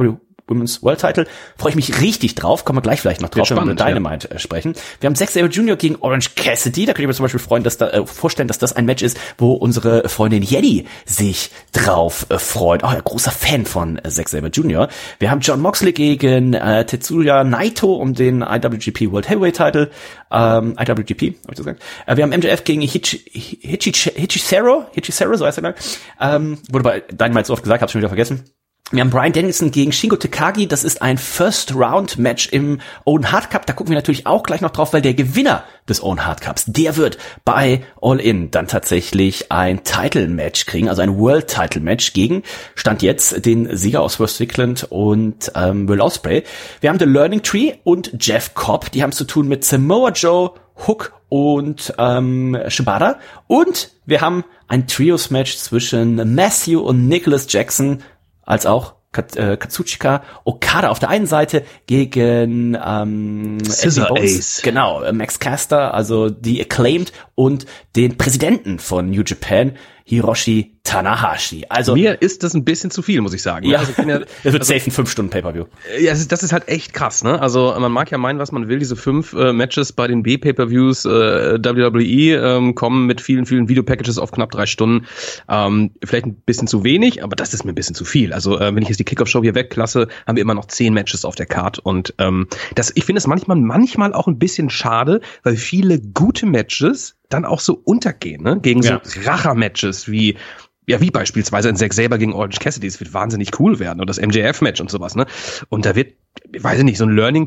Women's World Title. Freue ich mich richtig drauf. Kommen wir gleich vielleicht noch drauf, wenn wir über Dynamite ja. sprechen. Wir haben Zack Sabre Junior gegen Orange Cassidy. Da könnte ich mir zum Beispiel freuen, dass da, äh, vorstellen, dass das ein Match ist, wo unsere Freundin Yeti sich drauf äh, freut. Auch oh, ein großer Fan von äh, Zack Sabre Junior Wir haben John Moxley gegen äh, Tetsuya Naito um den I W G P World Heavyweight Title. Ähm, I W G P, hab ich das gesagt. Äh, wir haben M J F gegen Hichi, Hichi, Hichisaro, Hichisaro, so heißt er, ähm, wurde bei Dynamite so oft gesagt, hab's schon wieder vergessen. Wir haben Bryan Danielson gegen Shingo Takagi. Das ist ein First-Round-Match im Owen Hart Cup. Da gucken wir natürlich auch gleich noch drauf, weil der Gewinner des Owen Hart Cups, der wird bei All In dann tatsächlich ein Title-Match kriegen, also ein World-Title-Match gegen, Stand jetzt, den Sieger aus Swerve Strickland und ähm, Will Ospreay. Wir haben The Learning Tree und Jeff Cobb. Die haben es zu tun mit Samoa Joe, Hook und ähm, Shibata. Und wir haben ein Trios-Match zwischen Matthew und Nicholas Jackson, als auch Katsuchika Okada auf der einen Seite gegen ähm, Scissor Ace. Genau, Max Caster, also die Acclaimed und den Präsidenten von New Japan, Hiroshi Tanahashi. Also mir ist das ein bisschen zu viel, muss ich sagen. Ja, also, ja das wird also, safe ein fünf Stunden Pay-Per-View. Ja, das ist, das ist halt echt krass, ne? Also man mag ja meinen, was man will. Diese fünf äh, Matches bei den B-Pay-Per-Views äh, W W E ähm, kommen mit vielen, vielen Video-Packages auf knapp drei Stunden. Ähm, vielleicht ein bisschen zu wenig, aber das ist mir ein bisschen zu viel. Also äh, wenn ich jetzt die Kickoff-Show hier weglasse, haben wir immer noch zehn Matches auf der Card. Und ähm, das, ich finde es manchmal, manchmal auch ein bisschen schade, weil viele gute Matches dann auch so untergehen, ne? Gegen so ja. Racher-Matches wie ja, wie beispielsweise ein Zack Sabre gegen Orange Cassidy, das wird wahnsinnig cool werden. Oder das M J F-Match und sowas, ne? Und da wird, weiß ich nicht, so ein Learning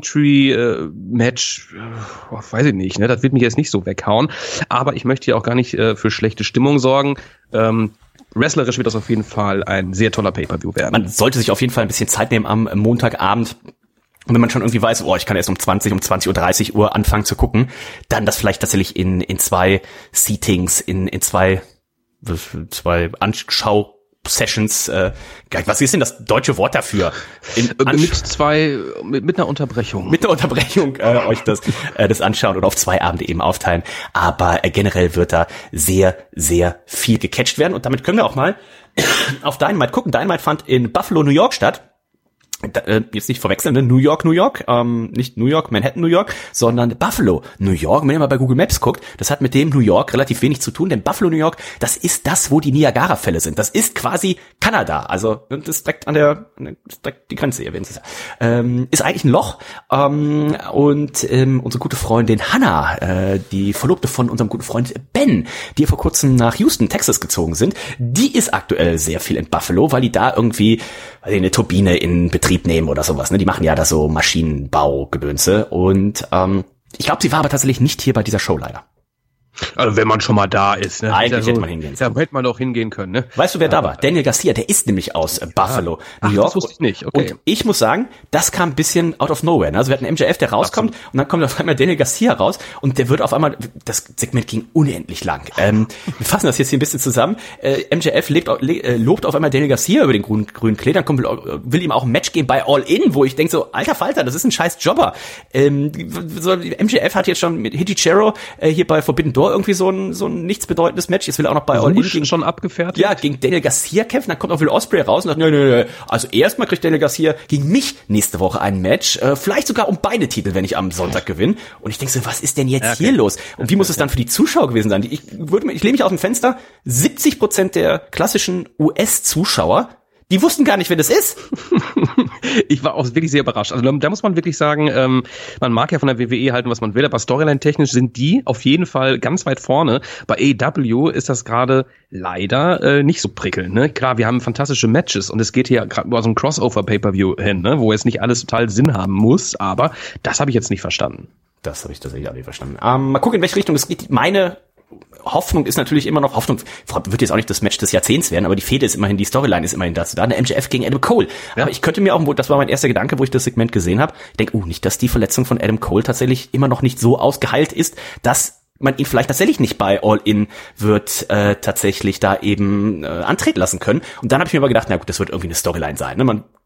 Tree-Match, äh, weiß ich nicht, ne? Das wird mich jetzt nicht so weghauen. Aber ich möchte hier auch gar nicht äh, für schlechte Stimmung sorgen. Ähm, wrestlerisch wird das auf jeden Fall ein sehr toller Pay-Per-View werden. Man sollte sich auf jeden Fall ein bisschen Zeit nehmen am Montagabend. Und wenn man schon irgendwie weiß, oh, ich kann erst um zwanzig, um zwanzig Uhr dreißig Uhr anfangen zu gucken, dann das vielleicht tatsächlich in in zwei Seatings, in in zwei zwei Anschau-Sessions, äh, was ist denn das deutsche Wort dafür? In mit zwei, mit, mit einer Unterbrechung. Mit einer Unterbrechung äh, euch das äh, das anschauen oder auf zwei Abende eben aufteilen. Aber äh, generell wird da sehr, sehr viel gecatcht werden. Und damit können wir auch mal auf Dynamite gucken. Dynamite fand in Buffalo, New York statt. Da, äh, jetzt nicht verwechseln, ne? New York, New York, ähm, nicht New York, Manhattan, New York, sondern Buffalo, New York. Wenn ihr mal bei Google Maps guckt, das hat mit dem New York relativ wenig zu tun, denn Buffalo, New York, das ist das, wo die Niagara-Fälle sind. Das ist quasi Kanada, also das ist direkt an der, das ist direkt die Grenze, ihr wisst es. Ähm, ist eigentlich ein Loch ähm, und ähm, unsere gute Freundin Hannah, äh, die Verlobte von unserem guten Freund Ben, die vor kurzem nach Houston, Texas gezogen sind, die ist aktuell sehr viel in Buffalo, weil die da irgendwie weil die eine Turbine in Betrieb nehmen oder sowas, ne? Die machen ja da so Maschinenbau-Gedönse und ähm, ich glaube, sie war aber tatsächlich nicht hier bei dieser Show leider. Also wenn man schon mal da ist, ne? Eigentlich ja so, hätte man hingehen können. Ja, hätte man doch hingehen können, ne? Weißt du, wer da war? Daniel Garcia, der ist nämlich aus äh, Buffalo, Ach, New York. Das wusste ich nicht, okay. Und ich muss sagen, das kam ein bisschen out of nowhere. Ne? Also wir hatten M J F, der rauskommt Absolut. Und dann kommt auf einmal Daniel Garcia raus und der wird auf einmal, das Segment ging unendlich lang. Ähm, wir fassen das jetzt hier ein bisschen zusammen. Äh, M J F lebt, äh, lobt auf einmal Daniel Garcia über den grünen, grünen Klee, dann kommt, will ihm auch ein Match geben bei All In, wo ich denke so, alter Falter, das ist ein scheiß Jobber. Ähm, so, M J F hat jetzt schon mit Hichisaro äh, hier bei Forbidden Door irgendwie so ein so ein nichts bedeutendes Match. Jetzt will er auch noch bei All In gegen, schon abgefertigt. Ja, gegen Daniel Garcia kämpfen. Dann kommt auch Will Ospreay raus und sagt, nee, nee, nee. Also erstmal kriegt Daniel Garcia gegen mich nächste Woche ein Match. Äh, vielleicht sogar um beide Titel, wenn ich am Sonntag gewinne. Und ich denke so, was ist denn jetzt okay. hier los? Und wie muss es dann für die Zuschauer gewesen sein? Ich würde, ich lehne mich aus dem Fenster. siebzig Prozent der klassischen U S-Zuschauer, die wussten gar nicht, wer das ist. Ich war auch wirklich sehr überrascht. Also da muss man wirklich sagen, ähm, man mag ja von der W W E halten, was man will, aber Storyline-technisch sind die auf jeden Fall ganz weit vorne. Bei A E W ist das gerade leider äh, nicht so prickelnd. Ne? Klar, wir haben fantastische Matches und es geht hier gerade über so ein Crossover-Pay-Per-View hin, ne? Wo jetzt nicht alles total Sinn haben muss, aber das habe ich jetzt nicht verstanden. Das habe ich tatsächlich auch nicht verstanden. Ähm, mal gucken, in welche Richtung es geht. Meine Hoffnung ist natürlich immer noch, Hoffnung wird jetzt auch nicht das Match des Jahrzehnts werden, aber die Fehde ist immerhin, die Storyline ist immerhin dazu da, eine M J F gegen Adam Cole. Ja. Aber ich könnte mir auch, das war mein erster Gedanke, wo ich das Segment gesehen habe, ich denke, oh, nicht, dass die Verletzung von Adam Cole tatsächlich immer noch nicht so ausgeheilt ist, dass man ihn vielleicht tatsächlich nicht bei All In wird äh, tatsächlich da eben äh, antreten lassen können. Und dann habe ich mir aber gedacht, na gut, das wird irgendwie eine Storyline sein. Ne? Man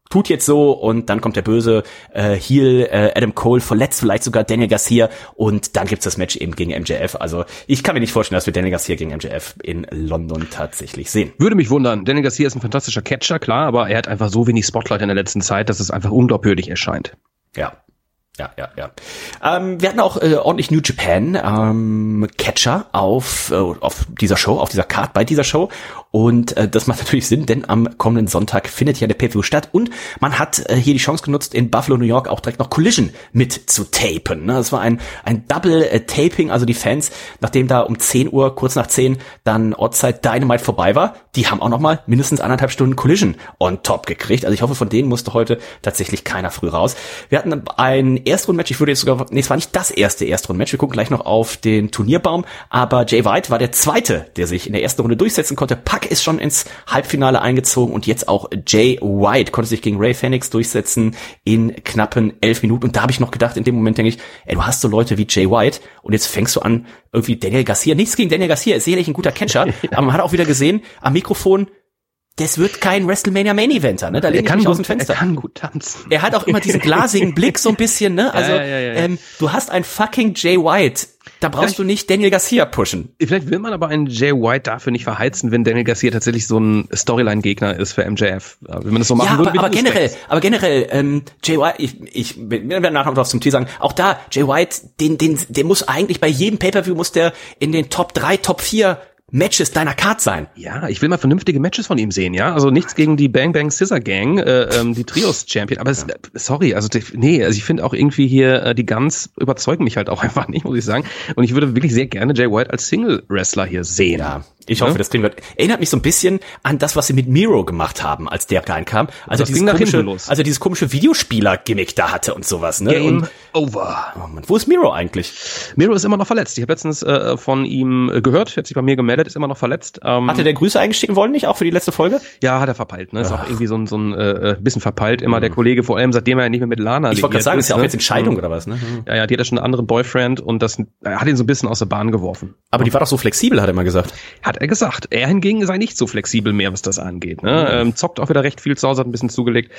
tut jetzt so und dann kommt der böse äh, Heel äh, Adam Cole, verletzt vielleicht sogar Daniel Garcia und dann gibt's das Match eben gegen M J F. Also ich kann mir nicht vorstellen, dass wir Daniel Garcia gegen M J F in London tatsächlich sehen. Würde mich wundern. Daniel Garcia ist ein fantastischer Catcher, klar, aber er hat einfach so wenig Spotlight in der letzten Zeit, dass es einfach unglaubwürdig erscheint. Ja. Ja, ja, ja. Ähm, wir hatten auch äh, ordentlich New Japan ähm, Catcher auf äh, auf dieser Show, auf dieser Card bei dieser Show und äh, das macht natürlich Sinn, denn am kommenden Sonntag findet ja der Pay-Per-View statt und man hat äh, hier die Chance genutzt, in Buffalo, New York auch direkt noch Collision mit zu tapen. Ne? Das war ein ein Double äh, Taping, also die Fans, nachdem da um zehn Uhr, kurz nach zehn, dann Outside Dynamite vorbei war, die haben auch noch mal mindestens anderthalb Stunden Collision on top gekriegt. Also ich hoffe, von denen musste heute tatsächlich keiner früh raus. Wir hatten ein Erstrundenmatch, ich würde jetzt sogar, nee, es war nicht das erste Erstrundenmatch, wir gucken gleich noch auf den Turnierbaum, aber Jay White war der Zweite, der sich in der ersten Runde durchsetzen konnte. Pac ist schon ins Halbfinale eingezogen und jetzt auch Jay White konnte sich gegen Ray Phoenix durchsetzen in knappen elf Minuten und da habe ich noch gedacht, in dem Moment denke ich, ey, du hast so Leute wie Jay White und jetzt fängst du an, irgendwie Daniel Garcia, nichts gegen Daniel Garcia, ist sicherlich ein guter Catcher, ja. Aber man hat auch wieder gesehen, am Mikrofon, das wird kein WrestleMania Main Eventer, ne? Da lehne ich mich aus dem Fenster. Er kann gut tanzen. Er hat auch immer diesen glasigen Blick so ein bisschen, ne? Also ja, ja, ja, ja. Ähm, du hast ein fucking Jay White. Da brauchst vielleicht, du nicht Daniel Garcia pushen. Vielleicht will man aber einen Jay White dafür nicht verheizen, wenn Daniel Garcia tatsächlich so ein Storyline-Gegner ist für M J F. Wenn man das so machen ja, würde. Aber, aber generell, aber generell, ähm, Jay White, ich, ich, wir werden nachher noch was zum Tee sagen. Auch da, Jay White, den, den, der muss eigentlich bei jedem Pay-Per-View muss der in den Top drei, Top vier Matches deiner Card sein. Ja, ich will mal vernünftige Matches von ihm sehen, ja. Also nichts gegen die Bang Bang Scissor Gang, äh, ähm, die Trios-Champion. Aber es, ja. sorry, also nee, also ich finde auch irgendwie hier äh, die Guns überzeugen mich halt auch einfach nicht, muss ich sagen. Und ich würde wirklich sehr gerne Jay White als Single-Wrestler hier sehen. Ja. Ich hoffe, ja? das kriegen wir. Erinnert mich so ein bisschen an das, was sie mit Miro gemacht haben, als der reinkam. Also das dieses ging nach komische, hinten los. also dieses komische Videospieler-Gimmick da hatte und sowas, ne? Game und, over. Oh Mann, wo ist Miro eigentlich? Miro ist immer noch verletzt. Ich habe letztens äh, von ihm gehört, hat sich bei mir gemeldet, ist immer noch verletzt. Ähm, Hatte der Grüße eingestiegen wollen, nicht auch für die letzte Folge? Ja, hat er verpeilt. Ne? Ist Ach. auch irgendwie so ein, so ein äh, bisschen verpeilt. Immer mhm. der Kollege, vor allem seitdem er nicht mehr mit Lana Ich wollte gerade sagen, ist ja auch ne? jetzt Entscheidung mhm. oder was, ne? Mhm. Ja, ja, die hat ja schon einen anderen Boyfriend und das äh, hat ihn so ein bisschen aus der Bahn geworfen. Aber die war doch so flexibel, hat er mal gesagt. Hat er gesagt. Er hingegen sei nicht so flexibel mehr, was das angeht. Ne? Mhm. Ähm, zockt auch wieder recht viel zu Hause, hat ein bisschen zugelegt.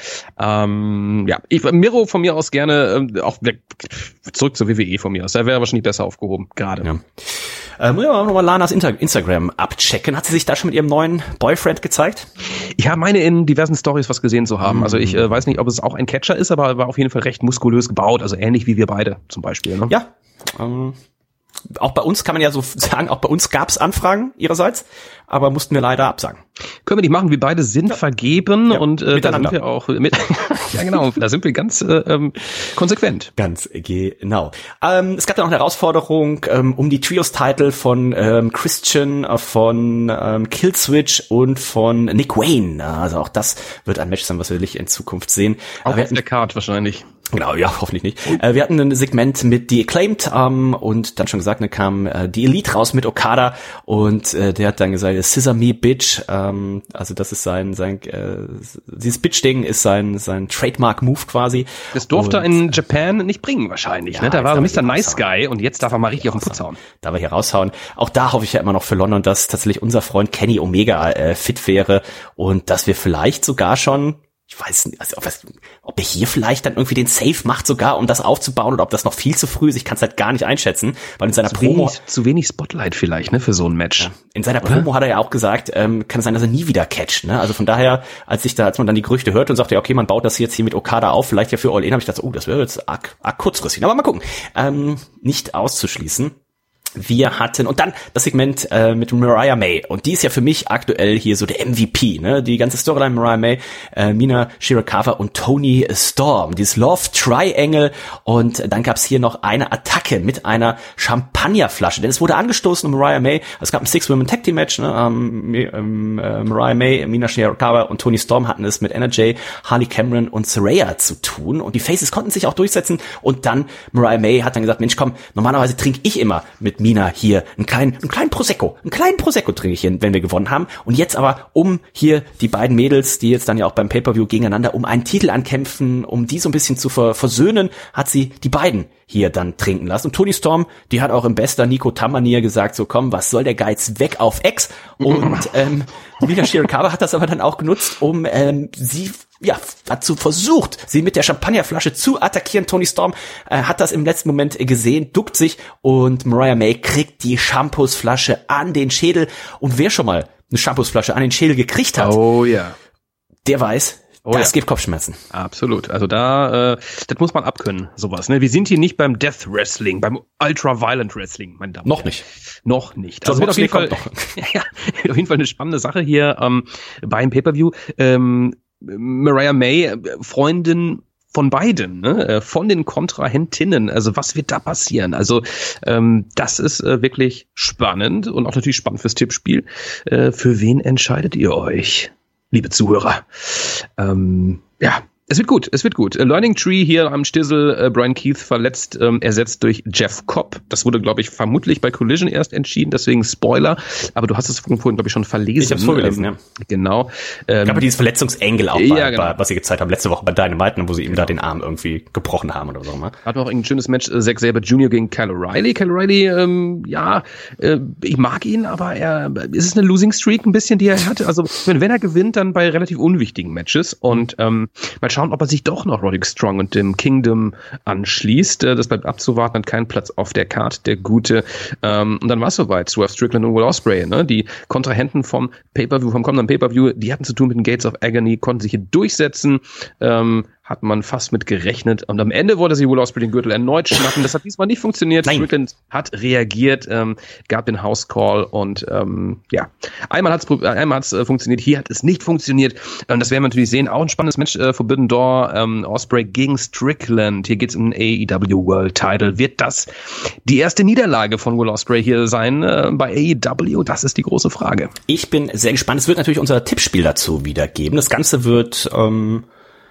Ähm, ja, ich, Miro von mir aus gerne äh, auch weg, zurück zur W W E von mir aus. Da wäre er wahrscheinlich besser aufgehoben, gerade. Ja. Äh, muss ich aber nochmal Lanas Instagram abchecken. Hat sie sich da schon mit ihrem neuen Boyfriend gezeigt? Ich habe meine in diversen Stories was gesehen zu haben. Mhm. Also ich äh, weiß nicht, ob es auch ein Catcher ist, aber war auf jeden Fall recht muskulös gebaut. Also ähnlich wie wir beide zum Beispiel. Ne? Ja, ähm, auch bei uns kann man ja so sagen, auch bei uns gab es Anfragen ihrerseits, aber mussten wir leider absagen. Können wir nicht machen, wir beide sind ja. vergeben ja, und äh, da sind wir auch mit, ja genau, da sind wir ganz äh, ähm, konsequent. Ganz genau. Ähm, es gab ja noch eine Herausforderung ähm, um die Trios-Title von ähm, Christian, äh, von ähm, Killswitch und von Nick Wayne. Also auch das wird ein Match sein, was wir sicherlich in Zukunft sehen. Auch auf der Card wahrscheinlich. Genau, ja, hoffentlich nicht. Äh, wir hatten ein Segment mit The Acclaimed ähm, und dann schon gesagt, dann kam äh, die Elite raus mit Okada und äh, der hat dann gesagt, Scissor me, bitch. Ähm, also das ist sein, sein äh, dieses Bitch-Ding ist sein sein Trademark-Move quasi. Das durfte er in Japan nicht bringen wahrscheinlich. Ja, ne? Da war so Mister Nice Guy und jetzt darf er mal richtig auf den Putz hauen. Da wir hier raushauen. Auch da hoffe ich ja immer noch für London, dass tatsächlich unser Freund Kenny Omega äh, fit wäre und dass wir vielleicht sogar schon Ich weiß nicht, also ob, es, ob er hier vielleicht dann irgendwie den Save macht sogar, um das aufzubauen oder ob das noch viel zu früh ist. Ich kann es halt gar nicht einschätzen, weil in seiner zu Promo... Wenig, zu wenig Spotlight vielleicht, ne, für so ein Match. Ja, in seiner oder? Promo hat er ja auch gesagt, ähm, kann es sein, dass er nie wieder catcht, ne? Also von daher, als ich da, als man dann die Gerüchte hörte und sagte, ja, okay, man baut das jetzt hier mit Okada auf, vielleicht ja für All In, habe ich gedacht, oh, das wäre jetzt arg, arg kurzfristig. Aber mal gucken. Ähm, nicht auszuschließen. Wir hatten, und dann das Segment äh, mit Mariah May. Und die ist ja für mich aktuell hier so der M V P, ne? Die ganze Storyline Mariah May, äh, Mina Shirakawa und Toni Storm. Dieses Love Triangle. Und dann gab's hier noch eine Attacke mit einer Champagnerflasche. Denn es wurde angestoßen um Mariah May. Also es gab ein Six-Women-Tag-Team-Match. Ne? Ähm, ähm, äh, Mariah May, Mina Shirakawa und Toni Storm hatten es mit N R J, Harley Cameron und Saraya zu tun. Und die Faces konnten sich auch durchsetzen. Und dann Mariah May hat dann gesagt, Mensch, komm, normalerweise trinke ich immer mit Mina hier einen kleinen, einen kleinen Prosecco, einen kleinen Prosecco trinke ich hier, wenn wir gewonnen haben. Und jetzt aber, um hier die beiden Mädels, die jetzt dann ja auch beim Pay-Per-View gegeneinander um einen Titel ankämpfen, um die so ein bisschen zu ver- versöhnen, hat sie die beiden hier dann trinken lassen. Und Toni Storm, die hat auch im bester Nico Tam-Manier gesagt, so komm, was soll der Geiz, weg auf X. Und ähm, Mina Shirakawa hat das aber dann auch genutzt, um ähm, sie ja, dazu versucht, sie mit der Champagnerflasche zu attackieren. Toni Storm äh, hat das im letzten Moment gesehen, duckt sich und Mariah May kriegt die Shampoosflasche an den Schädel. Und wer schon mal eine Shampoosflasche an den Schädel gekriegt hat, oh ja, der weiß, Oh, das ja. gibt Kopfschmerzen. Absolut. Also da, äh, das muss man abkönnen, sowas. Ne? Wir sind hier nicht beim Death Wrestling, beim Ultra-Violent Wrestling, meine Damen und Noch Herren. nicht. Noch nicht. John Also wird auf jeden Fall, Moxley ja, wird auf jeden Fall eine spannende Sache hier ähm, beim Pay-Per-View. Ähm, Mariah May, äh, Freundin von beiden, ne? äh, von den Kontrahentinnen. Also was wird da passieren? Also ähm, das ist äh, wirklich spannend und auch natürlich spannend fürs Tippspiel. Äh, für wen entscheidet ihr euch, liebe Zuhörer? Ähm, ja, es wird gut, es wird gut. A Learning Tree hier am Stissel, äh, Brian Keith verletzt, ähm, ersetzt durch Jeff Cobb. Das wurde, glaube ich, vermutlich bei Collision erst entschieden, deswegen Spoiler. Aber du hast es vorhin, glaube ich, schon verlesen. Ich habe es vorgelesen, ähm, ja. Genau. Ähm, Ich glaube, dieses Verletzungsengel auch, bei, ja, genau. bei, was sie gezeigt haben, letzte Woche bei Dynamite, wo sie ihm da den Arm irgendwie gebrochen haben oder so. Ne? Hat auch ein schönes Match, äh, Zack Sabre Junior gegen Kyle O'Reilly. Kyle O'Reilly, ähm, ja, äh, ich mag ihn, aber er, ist es eine Losing Streak ein bisschen, die er hatte? Also, wenn, wenn er gewinnt, dann bei relativ unwichtigen Matches. Und ähm, mal schauen, ob er sich doch noch Roderick Strong und dem Kingdom anschließt. Äh, das bleibt abzuwarten, hat keinen Platz auf der Card, der Gute. Ähm, und dann war es soweit. Swerve Strickland und Will Ospreay, ne? Die Kontrahenten vom Pay-Per-View, vom kommenden Pay-Per-View, die hatten zu tun mit den Gates of Agony, konnten sich hier durchsetzen. Ähm, hat man fast mit gerechnet. Und am Ende wollte sich Will Ospreay den Gürtel erneut schnappen. Das hat diesmal nicht funktioniert. Nein. Strickland hat reagiert, ähm, gab den House Call und ähm, ja, einmal hat es einmal hat's, äh, funktioniert, hier hat es nicht funktioniert. Ähm, das werden wir natürlich sehen. Auch ein spannendes Match, äh, Forbidden Door, ähm, Ospreay gegen Strickland. Hier geht es um den A E W World Title. Wird das die erste Niederlage von Will Ospreay hier sein äh, bei A E W? Das ist die große Frage. Ich bin sehr gespannt. Es wird natürlich unser Tippspiel dazu wiedergeben. Das Ganze wird, ähm,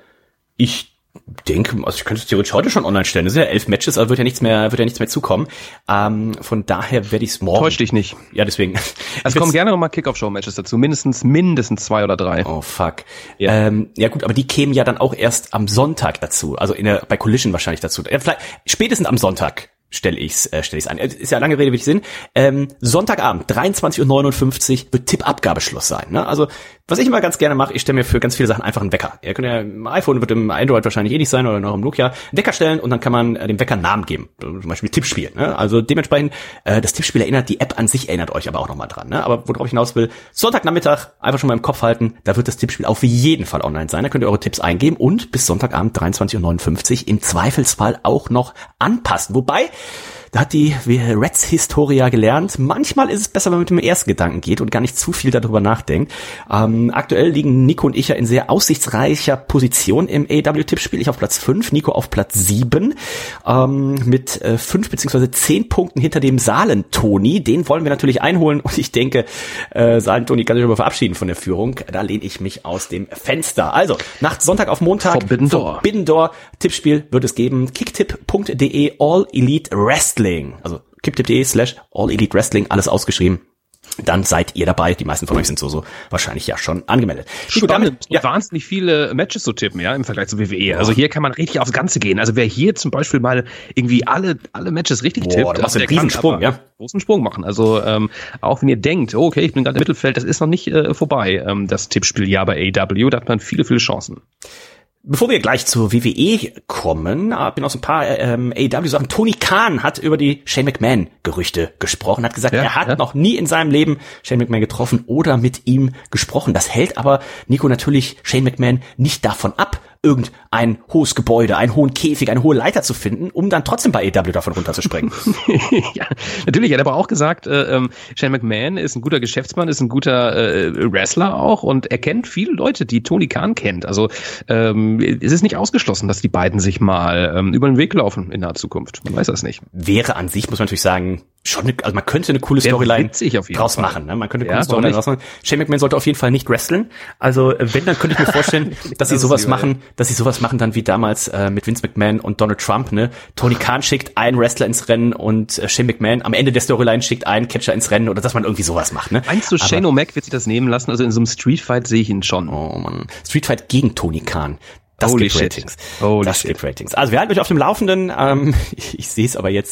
ich denke, also ich könnte es theoretisch heute schon online stellen. Das sind ja elf Matches, also wird ja nichts mehr, wird ja nichts mehr zukommen. Ähm, von daher werde ich es morgen. Täusch dich nicht. Ja, deswegen. Also kommen gerne nochmal Kickoff-Show-Matches dazu. Mindestens, mindestens zwei oder drei. Oh, fuck. Ja. Ähm, ja gut, aber die kämen ja dann auch erst am Sonntag dazu. Also in der, bei Collision wahrscheinlich dazu. Ja, vielleicht spätestens am Sonntag stelle ich's, äh, stelle ich's an. Ist ja lange Rede, wenig Sinn. Ähm, Sonntagabend, dreiundzwanzig Uhr neunundfünfzig, wird Tippabgabeschluss sein. Ne? Also, was ich immer ganz gerne mache, ich stelle mir für ganz viele Sachen einfach einen Wecker. Ihr könnt ja im iPhone, wird im Android wahrscheinlich eh nicht sein oder noch im Nokia, einen Wecker stellen und dann kann man äh, dem Wecker einen Namen geben. Zum Beispiel Tippspiel. Ne? Also dementsprechend, äh, das Tippspiel erinnert, die App an sich erinnert euch aber auch nochmal dran. Ne? Aber worauf ich hinaus will, Sonntagnachmittag einfach schon mal im Kopf halten, da wird das Tippspiel auf jeden Fall online sein. Da könnt ihr eure Tipps eingeben und bis Sonntagabend dreiundzwanzig Uhr neunundfünfzig im Zweifelsfall auch noch anpassen. Wobei, da hat die Reds-Historia gelernt. Manchmal ist es besser, wenn man mit dem ersten Gedanken geht und gar nicht zu viel darüber nachdenkt. Ähm, aktuell liegen Nico und ich ja in sehr aussichtsreicher Position im A E W-Tippspiel. Ich auf Platz fünf, Nico auf Platz sieben. Ähm, mit äh, fünf beziehungsweise zehn Punkten hinter dem Saalen-Toni. Den wollen wir natürlich einholen. Und ich denke, äh, Saalen-Toni kann sich aber verabschieden von der Führung. Da lehne ich mich aus dem Fenster. Also, nach Sonntag auf Montag. Forbidden Door. Forbidden Door. Tippspiel wird es geben. kicktipp punkt de All Elite Wrestling. Also kicktipp.de slash All Elite Wrestling, alles ausgeschrieben. Dann seid ihr dabei. Die meisten von euch sind so, so wahrscheinlich ja schon angemeldet. Spannend. Damit, ja. Wahnsinnig viele Matches zu tippen, ja, im Vergleich zu W W E. Also hier kann man richtig aufs Ganze gehen. Also wer hier zum Beispiel mal irgendwie alle alle Matches richtig Boah, tippt, da machst du der einen Riesensprung, kann ja. großen Sprung machen. Also ähm, auch wenn ihr denkt, oh, okay, ich bin gerade im Mittelfeld, das ist noch nicht äh, vorbei, ähm, das Tippspieljahr bei A E W. Da hat man viele, viele Chancen. Bevor wir gleich zur W W E kommen, bin aus ein paar ähm, A E W-Sachen. Tony Khan hat über die Shane McMahon-Gerüchte gesprochen, hat gesagt, ja, er hat ja. noch nie in seinem Leben Shane McMahon getroffen oder mit ihm gesprochen. Das hält aber Nico natürlich Shane McMahon nicht davon ab, irgendein hohes Gebäude, einen hohen Käfig, eine hohe Leiter zu finden, um dann trotzdem bei A E W davon runterzuspringen. Ja, natürlich. Er hat aber auch gesagt, äh, ähm, Shane McMahon ist ein guter Geschäftsmann, ist ein guter äh, Wrestler auch und er kennt viele Leute, die Tony Khan kennt. Also ähm, es ist nicht ausgeschlossen, dass die beiden sich mal ähm, über den Weg laufen in naher Zukunft. Man weiß das nicht. Wäre an sich, muss man natürlich sagen, schon eine, also man könnte eine coole Storyline draus Fall. machen. Ne? Man könnte eine ja, coole Storyline draus machen. Shane McMahon sollte auf jeden Fall nicht wresteln. Also wenn, dann könnte ich mir vorstellen, dass sie sowas lieber, machen, ja. dass sie sowas machen dann wie damals äh, mit Vince McMahon und Donald Trump. Ne? Tony Khan schickt einen Wrestler ins Rennen und äh, Shane McMahon am Ende der Storyline schickt einen Catcher ins Rennen oder dass man irgendwie sowas macht. Ne? Meinst du, Aber, Shane O'Mac wird sich das nehmen lassen? Also in so einem Streetfight sehe ich ihn schon. Oh man, Streetfight gegen Tony Khan. Das Holy gibt shit. Ratings. Holy das shit. gibt Ratings. Also wir halten euch auf dem Laufenden. Ähm, ich ich sehe es aber jetzt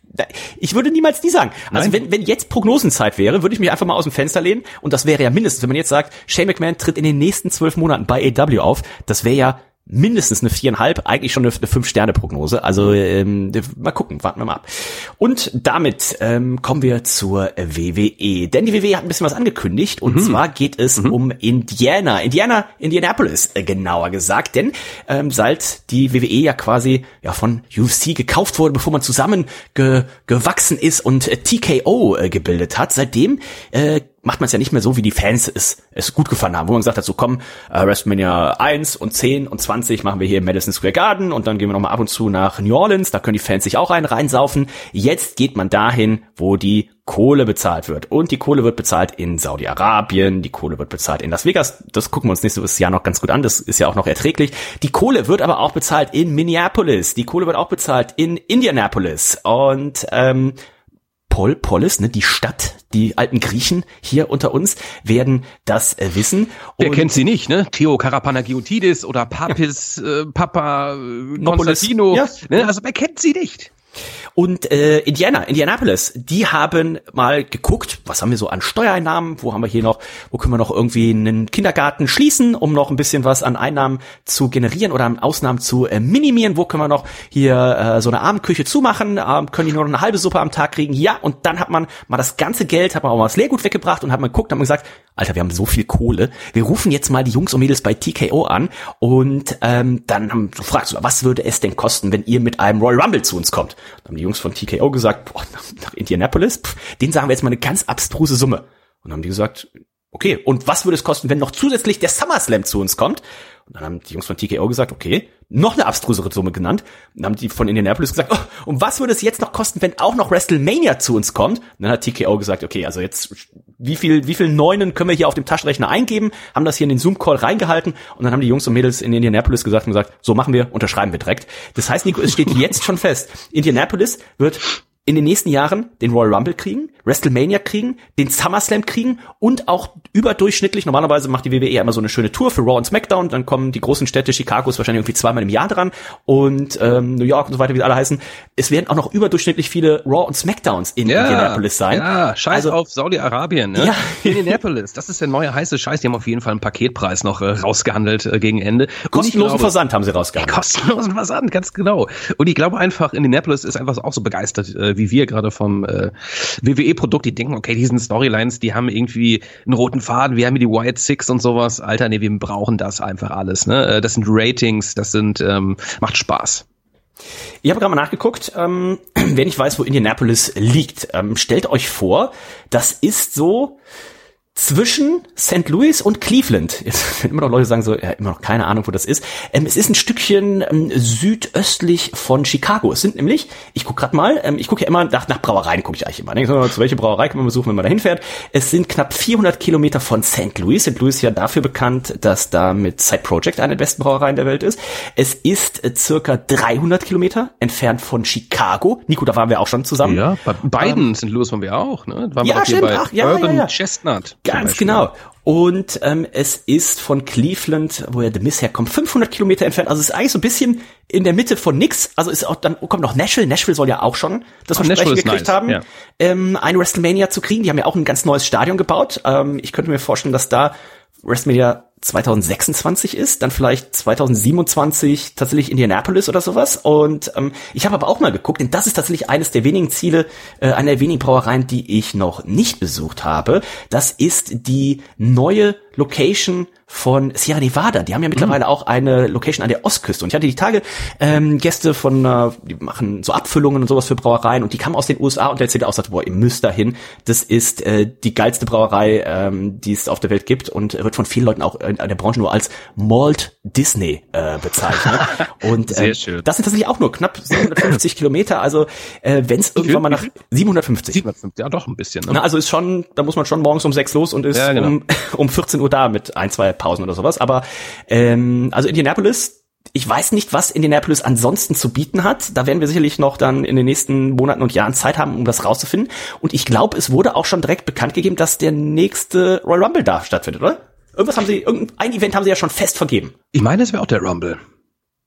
Ich würde niemals die sagen. Also wenn, wenn jetzt Prognosenzeit wäre, würde ich mich einfach mal aus dem Fenster lehnen und das wäre ja mindestens, wenn man jetzt sagt, Shane McMahon tritt in den nächsten zwölf Monaten bei A E W auf, das wäre ja mindestens eine viereinhalb, eigentlich schon eine, eine Fünf-Sterne-Prognose. Also ähm, mal gucken, warten wir mal ab. Und damit ähm, kommen wir zur W W E. Denn die W W E hat ein bisschen was angekündigt. Und mhm. zwar geht es mhm. um Indiana. Indiana, Indianapolis äh, genauer gesagt. Denn ähm, seit die W W E ja quasi ja von U F C gekauft wurde, bevor man zusammen ge- gewachsen ist und äh, T K O äh, gebildet hat, seitdem äh, macht man es ja nicht mehr so, wie die Fans es, es gut gefunden haben, wo man gesagt hat, so komm, äh, WrestleMania eins und zehn und zwanzig machen wir hier im Madison Square Garden und dann gehen wir nochmal ab und zu nach New Orleans, da können die Fans sich auch einen reinsaufen. Jetzt geht man dahin, wo die Kohle bezahlt wird. Und die Kohle wird bezahlt in Saudi-Arabien, die Kohle wird bezahlt in Las Vegas, das gucken wir uns nächstes Jahr noch ganz gut an, das ist ja auch noch erträglich. Die Kohle wird aber auch bezahlt in Minneapolis, die Kohle wird auch bezahlt in Indianapolis und ähm, Pol, Polis, ne, die Stadt, die alten Griechen hier unter uns werden das äh, wissen. Wer kennt sie nicht, ne? Theo Karapanagiotis oder Papis, ja. äh, Papa äh, Konstantino, ja. ne? Also wer kennt sie nicht? Und äh, Indiana, Indianapolis, die haben mal geguckt, was haben wir so an Steuereinnahmen, wo haben wir hier noch, wo können wir noch irgendwie einen Kindergarten schließen, um noch ein bisschen was an Einnahmen zu generieren oder an Ausnahmen zu äh, minimieren, wo können wir noch hier äh, so eine Abendküche zumachen, äh, können die nur noch eine halbe Suppe am Tag kriegen, ja, und dann hat man mal das ganze Geld, hat man auch mal das Leergut weggebracht und hat man geguckt, hat man gesagt, Alter, wir haben so viel Kohle, wir rufen jetzt mal die Jungs und Mädels bei T K O an und ähm, dann haben du fragst du, was würde es denn kosten, wenn ihr mit einem Royal Rumble zu uns kommt? Dann haben die Jungs von T K O gesagt, boah, nach Indianapolis, pff, denen sagen wir jetzt mal eine ganz abstruse Summe. Und dann haben die gesagt, okay, und was würde es kosten, wenn noch zusätzlich der SummerSlam zu uns kommt? Und dann haben die Jungs von T K O gesagt, okay, noch eine abstrusere Summe genannt. Und dann haben die von Indianapolis gesagt, oh, und was würde es jetzt noch kosten, wenn auch noch WrestleMania zu uns kommt? Und dann hat T K O gesagt, okay, also jetzt, wie viel, wie viel Neunen können wir hier auf dem Taschenrechner eingeben? Haben das hier in den Zoom-Call reingehalten und dann haben die Jungs und Mädels in Indianapolis gesagt und gesagt, so machen wir, unterschreiben wir direkt. Das heißt, Nico, es steht jetzt schon fest, Indianapolis wird in den nächsten Jahren den Royal Rumble kriegen, WrestleMania kriegen, den SummerSlam kriegen und auch überdurchschnittlich, normalerweise macht die W W E immer so eine schöne Tour für Raw und SmackDown, dann kommen die großen Städte, Chicago ist wahrscheinlich irgendwie zweimal im Jahr dran und ähm, New York und so weiter, wie sie alle heißen. Es werden auch noch überdurchschnittlich viele Raw und SmackDowns in ja, Indianapolis sein. Ja, scheiß also, auf Saudi-Arabien, ne? Ja. Indianapolis, das ist der neue heiße Scheiß, die haben auf jeden Fall einen Paketpreis noch äh, rausgehandelt äh, gegen Ende. Kostenlosen glaube, Versand haben sie rausgehandelt. Kostenlosen Versand, ganz genau. Und ich glaube einfach, Indianapolis ist einfach auch so begeistert, äh, wie wir gerade vom äh, W W E-Produkt, die denken, okay, die sind Storylines, die haben irgendwie einen roten Faden, wir haben hier die Wyatt Six und sowas. Alter, nee, wir brauchen das einfach alles, ne? Das sind Ratings, das sind, ähm, macht Spaß. Ich habe gerade mal nachgeguckt, ähm, wer nicht weiß, wo Indianapolis liegt, ähm, stellt euch vor, das ist so zwischen Saint Louis und Cleveland. Jetzt werden immer noch Leute sagen so, ja, immer noch keine Ahnung, wo das ist. Ähm, es ist ein Stückchen ähm, südöstlich von Chicago. Es sind nämlich, ich guck gerade mal, ähm, ich gucke ja immer nach, nach Brauereien, gucke ich eigentlich immer. Denke so, zu welche Brauerei kann man besuchen, wenn man da hinfährt. Es sind knapp vierhundert Kilometer von Saint Louis. Saint Louis ist ja dafür bekannt, dass da mit Side Project eine der besten Brauereien der Welt ist. Es ist äh, circa dreihundert Kilometer entfernt von Chicago. Nico, da waren wir auch schon zusammen. Ja, bei beiden ähm, Saint Louis waren wir auch, ne? Da waren ja, wir stimmt, bei ach, ja, Urban ja, ja. Chestnut. Ganz genau. Und ähm, es ist von Cleveland, wo ja The Miz herkommt, fünfhundert Kilometer entfernt. Also es ist eigentlich so ein bisschen in der Mitte von nix. Also ist auch dann kommt noch Nashville. Nashville soll ja auch schon das Versprechen gekriegt nice. haben, ja. ähm, eine WrestleMania zu kriegen. Die haben ja auch ein ganz neues Stadion gebaut. Ähm, ich könnte mir vorstellen, dass da WrestleMania zwanzig sechsundzwanzig ist, dann vielleicht zwanzig siebenundzwanzig tatsächlich Indianapolis oder sowas. Und ähm, ich habe aber auch mal geguckt, denn das ist tatsächlich eines der wenigen Ziele, äh, einer der wenigen Brauereien, die ich noch nicht besucht habe. Das ist die neue Location von Sierra Nevada. Die haben ja mittlerweile mhm. auch eine Location an der Ostküste. Und ich hatte die Tage ähm, Gäste von, äh, die machen so Abfüllungen und sowas für Brauereien. Und die kamen aus den U S A und der erzählte auch, sagte, boah, ihr müsst dahin. Das ist äh, die geilste Brauerei, ähm, die es auf der Welt gibt und wird von vielen Leuten auch in der Branche nur als Malt Disney äh, bezeichnet. Und äh, das sind tatsächlich auch nur knapp siebenhundertfünfzig Kilometer. Also äh, wenn es irgendwann mal nach siebenhundertfünfzig. siebenhundertfünfzig, ja doch ein bisschen. Ne? Na, also ist schon, da muss man schon morgens um sechs los und ist ja, genau. um, um vierzehn Uhr da mit ein, zwei Pausen oder sowas. Aber ähm, also Indianapolis, ich weiß nicht, was Indianapolis ansonsten zu bieten hat. Da werden wir sicherlich noch dann in den nächsten Monaten und Jahren Zeit haben, um das rauszufinden. Und ich glaube, es wurde auch schon direkt bekannt gegeben, dass der nächste Royal Rumble da stattfindet, oder? Irgendwas haben sie, irgendein Event haben sie ja schon fest vergeben. Ich meine, es wäre auch der Rumble.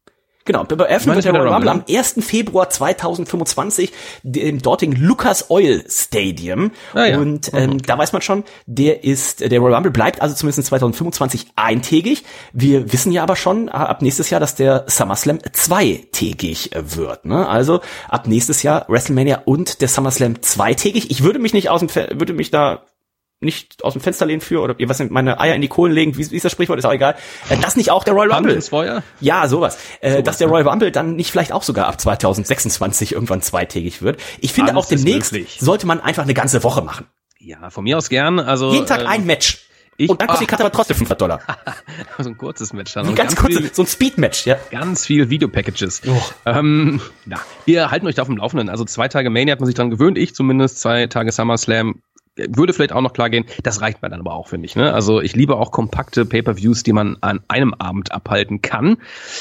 Genau, eröffnet wird der Royal Rumble am ersten Februar zweitausendfünfundzwanzig im dortigen Lucas Oil Stadium. Ah, ja. Und ähm, mhm. da weiß man schon, der ist, der Royal Rumble bleibt also zumindest zweitausendfünfundzwanzig eintägig. Wir wissen ja aber schon ab nächstes Jahr, dass der SummerSlam zweitägig wird. Ne? Also ab nächstes Jahr WrestleMania und der SummerSlam zweitägig. Ich würde mich nicht aus dem, würde mich da nicht aus dem Fenster lehnen für, oder ihr was meine Eier in die Kohlen legen, wie, wie ist das Sprichwort, ist auch egal. Äh, das nicht auch der Royal Rumble. ins Feuer? Ja, sowas. Äh, sowas. Dass der Royal Rumble dann nicht vielleicht auch sogar ab zweitausendsechsundzwanzig irgendwann zweitägig wird. Ich finde Alles auch demnächst sollte man einfach eine ganze Woche machen. Ja, von mir aus gern. Also jeden Tag ähm, ein Match. Ich, und dann kostet die Karte aber trotzdem fünfhundert Dollar. So ein kurzes Match dann. Ein ganz, ganz kurzes, so ein Speed-Match, ja. Ganz viel Videopackages. Oh. Ähm, ja, wir halten euch da auf dem Laufenden. Also zwei Tage Mania hat man sich dran gewöhnt, ich zumindest, zwei Tage SummerSlam. Würde vielleicht auch noch klar gehen, das reicht mir dann aber auch, finde ich. Ne? Also ich liebe auch kompakte Pay-Per-Views, die man an einem Abend abhalten kann.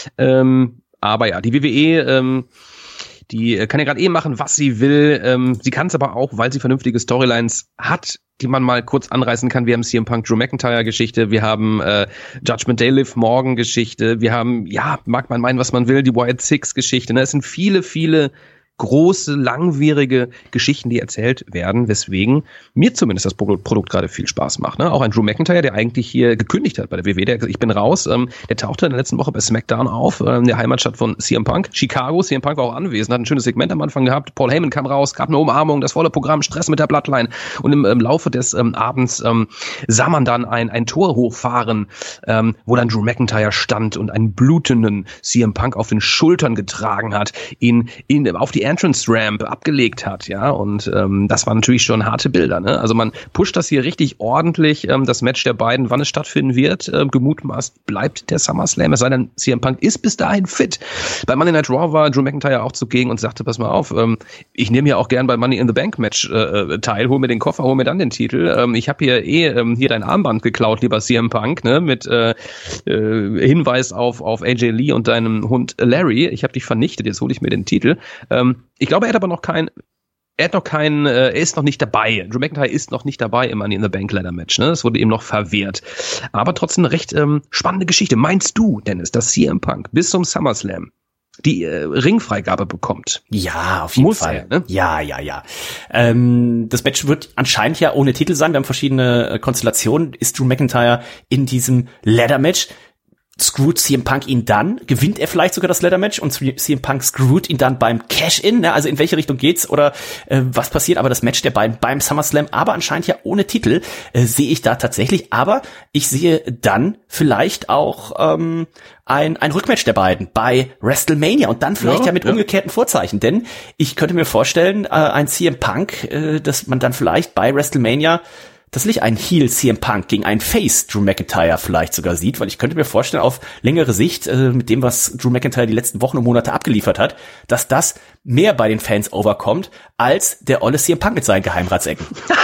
Ähm, aber ja, die W W E, ähm, die kann ja gerade eh machen, was sie will. Ähm, sie kann es aber auch, weil sie vernünftige Storylines hat, die man mal kurz anreißen kann. Wir haben C M Punk Drew McIntyre Geschichte, wir haben äh, Judgment Day Liv Morgan Geschichte, wir haben, ja, mag man meinen, was man will, die Wyatt Six Geschichte. Ne? Es sind viele, viele große, langwierige Geschichten, die erzählt werden, weswegen mir zumindest das Produkt gerade viel Spaß macht. Ne? Auch ein Drew McIntyre, der eigentlich hier gekündigt hat bei der W W E, der gesagt, ich bin raus, ähm, der tauchte in der letzten Woche bei SmackDown auf, äh, in der Heimatstadt von C M Punk, Chicago. C M Punk war auch anwesend, hat ein schönes Segment am Anfang gehabt, Paul Heyman kam raus, gab eine Umarmung, das volle Programm, Stress mit der Bloodline, und im, im Laufe des ähm, Abends ähm, sah man dann ein, ein Tor hochfahren, ähm, wo dann Drew McIntyre stand und einen blutenden C M Punk auf den Schultern getragen hat, ihn, ihn auf die Entrance Ramp abgelegt hat, ja, und ähm, das waren natürlich schon harte Bilder, ne? Also man pusht das hier richtig ordentlich, ähm, das Match der beiden, wann es stattfinden wird, ähm, gemutmaßt bleibt der SummerSlam, es sei denn, C M Punk ist bis dahin fit. Bei Monday Night Raw war Drew McIntyre auch zugegen und sagte, pass mal auf, ähm, ich nehme ja auch gern bei Money in the Bank Match äh, teil, hol mir den Koffer, hol mir dann den Titel, ähm, ich habe hier eh ähm, hier dein Armband geklaut, lieber C M Punk, ne, mit äh, äh, Hinweis auf auf A J Lee und deinem Hund Larry, ich habe dich vernichtet, jetzt hole ich mir den Titel. Ähm, ich glaube, er hat aber noch kein, er hat noch keinen, äh, er ist noch nicht dabei. Drew McIntyre ist noch nicht dabei im Money in the Bank Ladder Match, ne? Das wurde ihm noch verwehrt. Aber trotzdem eine recht ähm, spannende Geschichte. Meinst du, Dennis, dass C M Punk bis zum SummerSlam die äh, Ringfreigabe bekommt? Ja, auf jeden Muss Fall. Er, ne? Ja, ja, ja. Ähm, das Match wird anscheinend ja ohne Titel sein. Wir haben verschiedene äh, Konstellationen. Ist Drew McIntyre in diesem Ladder Match? Screwt C M Punk ihn dann? Gewinnt er vielleicht sogar das Ladder-Match und C M Punk screwt ihn dann beim Cash-In? Ne? Also in welche Richtung geht's oder äh, was passiert? Aber das Match der beiden beim SummerSlam, aber anscheinend ja ohne Titel, äh, sehe ich da tatsächlich. Aber ich sehe dann vielleicht auch ähm, ein, ein Rückmatch der beiden bei WrestleMania und dann vielleicht ja, ja mit ja. umgekehrten Vorzeichen. Denn ich könnte mir vorstellen, äh, ein C M Punk, äh, dass man dann vielleicht bei WrestleMania dass nicht ein Heel C M Punk gegen einen Face Drew McIntyre vielleicht sogar sieht, weil ich könnte mir vorstellen, auf längere Sicht, äh, mit dem, was Drew McIntyre die letzten Wochen und Monate abgeliefert hat, dass das mehr bei den Fans overkommt, als der olle C M Punk mit seinen Geheimratsecken.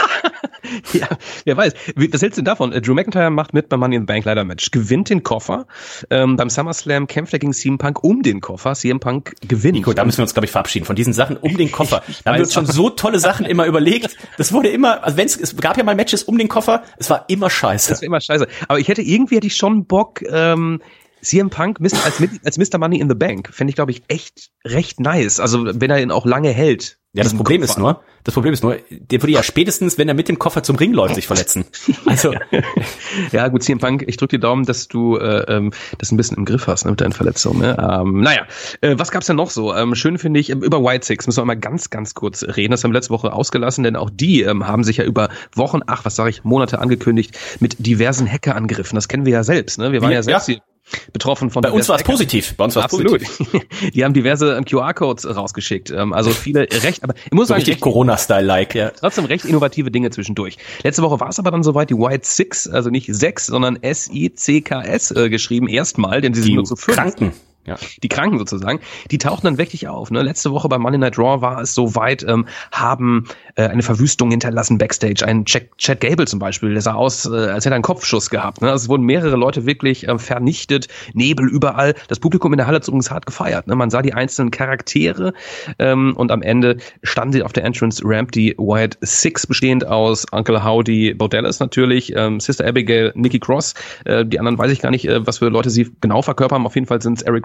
Ja, wer weiß. Was hältst du denn davon? Drew McIntyre macht mit beim Money in the Bank Ladder Match, gewinnt den Koffer. Ähm, beim SummerSlam kämpft er gegen C M Punk um den Koffer. C M Punk gewinnt. Nico, da müssen wir uns, glaube ich, verabschieden von diesen Sachen um den Koffer. Da haben wir uns schon so tolle Sachen immer überlegt. Das wurde immer, also wenn's, es gab ja mal Matches um den Koffer, es war immer scheiße. Das war immer scheiße. Aber ich hätte irgendwie hätte ich schon Bock, ähm, C M Punk als, als Mister Money in the Bank fände ich, glaube ich, echt recht nice. Also wenn er ihn auch lange hält. Ja, das Problem Koffer. ist nur, das Problem ist nur, der würde ja spätestens, wenn er mit dem Koffer zum Ring läuft, sich verletzen. Also ja, gut, C M Punk, ich drück dir Daumen, dass du äh, ähm, das ein bisschen im Griff hast, ne, mit deinen Verletzungen. Ne? Ähm, naja, äh, was gab's denn noch so? Ähm, schön finde ich, über Wyatt Six müssen wir mal ganz, ganz kurz reden. Das haben wir letzte Woche ausgelassen, denn auch die ähm, haben sich ja über Wochen, ach, was sage ich, Monate angekündigt mit diversen Hackerangriffen. Das kennen wir ja selbst. Ne? Wir waren ja, ja selbst hier betroffen von. Bei uns war es positiv. Bei uns war es positiv. Die haben diverse ähm, Q R-Codes rausgeschickt. Ähm, also viele recht, aber ich muss so sagen, richtig Corona-Style-like, ja. Trotzdem recht innovative Dinge zwischendurch. Letzte Woche war es aber dann soweit, die Wyatt Six, also nicht sechs, sondern S I C K S äh, geschrieben, erstmal, denn sie sind die nur zu fünf. Kranken. Ja, die Kranken sozusagen, die tauchten dann wirklich auf. Ne? Letzte Woche bei Monday Night Raw war es soweit, ähm, haben äh, eine Verwüstung hinterlassen backstage. Ein Chad, Chad Gable zum Beispiel, der sah aus, äh, als hätte er einen Kopfschuss gehabt. Ne? Also es wurden mehrere Leute wirklich äh, vernichtet, Nebel überall. Das Publikum in der Halle hat übrigens hart gefeiert. Ne? Man sah die einzelnen Charaktere ähm, und am Ende standen auf der Entrance Ramp die Wyatt Six, bestehend aus Uncle Howdy, Bo Dallas natürlich, ähm, Sister Abigail, Nikki Cross. Äh, die anderen weiß ich gar nicht, äh, was für Leute sie genau verkörpern. Auf jeden Fall sind es Eric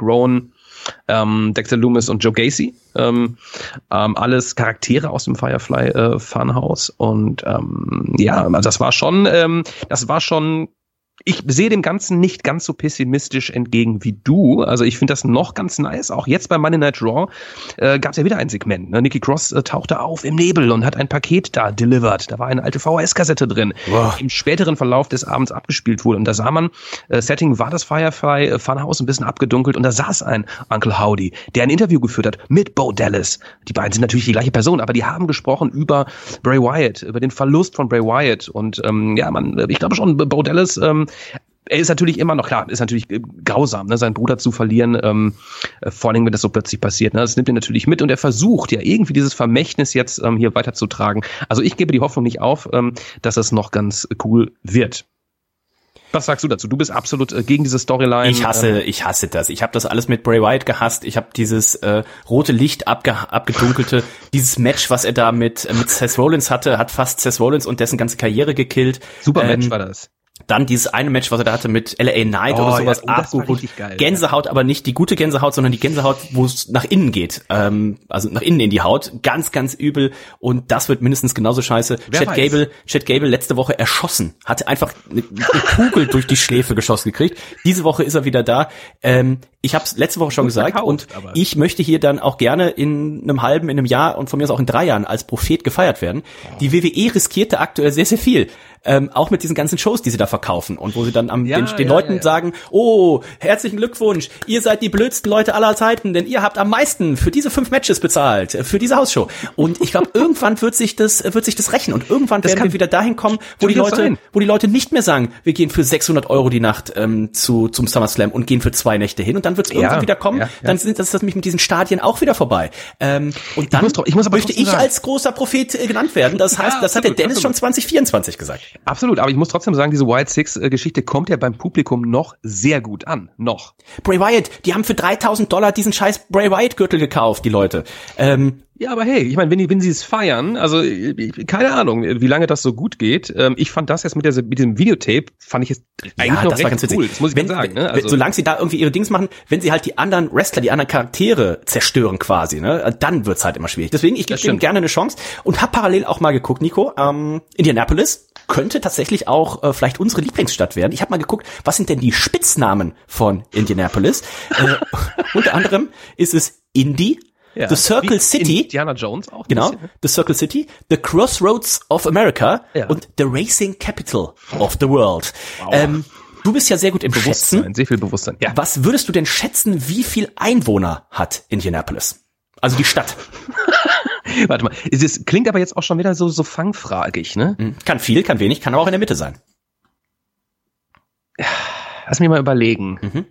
Rowan, ähm, Dexter Lumis und Joe Gacy. Ähm, ähm, alles Charaktere aus dem Firefly äh, Funhouse. Und ähm, ja, also das war schon, ähm, das war schon. Ich sehe dem Ganzen nicht ganz so pessimistisch entgegen wie du. Also ich finde das noch ganz nice. Auch jetzt bei Monday Night Raw äh, gab es ja wieder ein Segment. Ne? Nikki Cross äh, tauchte auf im Nebel und hat ein Paket da delivered. Da war eine alte V H S-Kassette drin, wow. die im späteren Verlauf des Abends abgespielt wurde. Und da sah man, äh, Setting war das Firefly äh, Funhouse ein bisschen abgedunkelt und da saß ein Uncle Howdy, der ein Interview geführt hat mit Bo Dallas. Die beiden sind natürlich die gleiche Person, aber die haben gesprochen über Bray Wyatt, über den Verlust von Bray Wyatt. Und ähm, ja, man, ich glaube schon, Bo Dallas ähm, er ist natürlich immer noch, klar, ist natürlich grausam, ne, seinen Bruder zu verlieren, ähm, vor allem, wenn das so plötzlich passiert. Ne, das nimmt er natürlich mit und er versucht ja irgendwie dieses Vermächtnis jetzt ähm, hier weiterzutragen. Also ich gebe die Hoffnung nicht auf, ähm, dass es noch ganz cool wird. Was sagst du dazu? Du bist absolut äh, gegen diese Storyline. Ich hasse, ich hasse das. Ich habe das alles mit Bray Wyatt gehasst. Ich habe dieses äh, rote Licht abge- abgedunkelte, dieses Match, was er da mit mit Seth Rollins hatte, hat fast Seth Rollins und dessen ganze Karriere gekillt. Super ähm, Match war das. Dann dieses eine Match, was er da hatte mit L A Knight oh, oder sowas, ja, oh, abgeholt. Gänsehaut, aber nicht die gute Gänsehaut, sondern die Gänsehaut, wo es nach innen geht. Ähm, also nach innen in die Haut. Ganz, ganz übel. Und das wird mindestens genauso scheiße. Wer Chad weiß. Gable, Chad Gable letzte Woche erschossen. Hatte einfach eine, eine Kugel durch die Schläfe geschossen gekriegt. Diese Woche ist er wieder da. Ähm, ich habe es letzte Woche schon Gut gesagt. verkauft, und aber. ich möchte hier dann auch gerne in einem halben, in einem Jahr und von mir aus auch in drei Jahren als Prophet gefeiert werden. Die W W E riskierte aktuell sehr, sehr viel. Ähm, auch mit diesen ganzen Shows, die sie da verkaufen und wo sie dann am, Ja, den, den ja, Leuten ja, ja. sagen, oh, herzlichen Glückwunsch, ihr seid die blödsten Leute aller Zeiten, denn ihr habt am meisten für diese fünf Matches bezahlt, für diese Hausshow. Und ich glaube, irgendwann wird sich das, wird sich das rächen und irgendwann Das werden kann wir wieder dahin kommen, wo die durchaus Leute, sein. wo die Leute nicht mehr sagen, wir gehen für sechshundert Euro die Nacht ähm, zu zum SummerSlam und gehen für zwei Nächte hin und dann wird es irgendwann Ja, wieder kommen, ja, ja. dann sind das, das nämlich mit diesen Stadien auch wieder vorbei. Ähm, und dann muss doch- ich muss aber möchte trotzdem ich sagen- als großer Prophet äh, genannt werden. Das heißt, Ja, das hat der absolut, Dennis absolut. schon zwanzig vierundzwanzig gesagt. Absolut, aber ich muss trotzdem sagen, diese Wild Six-Geschichte kommt ja beim Publikum noch sehr gut an. Noch. Bray Wyatt, die haben für dreitausend Dollar diesen scheiß Bray Wyatt Gürtel gekauft, die Leute. Ähm, Ja, aber hey, ich meine, wenn die, wenn sie es feiern, also ich- keine Ahnung, wie lange das so gut geht. Ähm, ich fand das jetzt mit, der, mit diesem Videotape, fand ich es eigentlich noch recht cool. Das muss ich wenn, ganz sagen. wenn, Ne? Also, solange sie da irgendwie ihre Dings machen, wenn sie halt die anderen Wrestler, die anderen Charaktere zerstören quasi, ne, dann wird's halt immer schwierig. Deswegen, ich gebe Das denen stimmt. gerne eine Chance und hab parallel auch mal geguckt, Nico, ähm, Indianapolis könnte tatsächlich auch äh, vielleicht unsere Lieblingsstadt werden. Ich habe mal geguckt, was sind denn die Spitznamen von Indianapolis? äh, unter anderem ist es Indy, ja, The Circle wie City, Indiana Jones auch. ein genau, bisschen, ne? The Circle City, The Crossroads of America Ja. und The Racing Capital of the World. Ähm, du bist ja sehr gut im Schätzen. Bewusstsein, sehr viel Bewusstsein. Ja. Was würdest du denn schätzen, wie viel Einwohner hat Indianapolis? Also die Stadt. Warte mal, das klingt aber jetzt auch schon wieder so, so fangfragig, ne? Kann viel, kann wenig, kann aber auch in der Mitte sein. Lass mich mal überlegen. Mhm.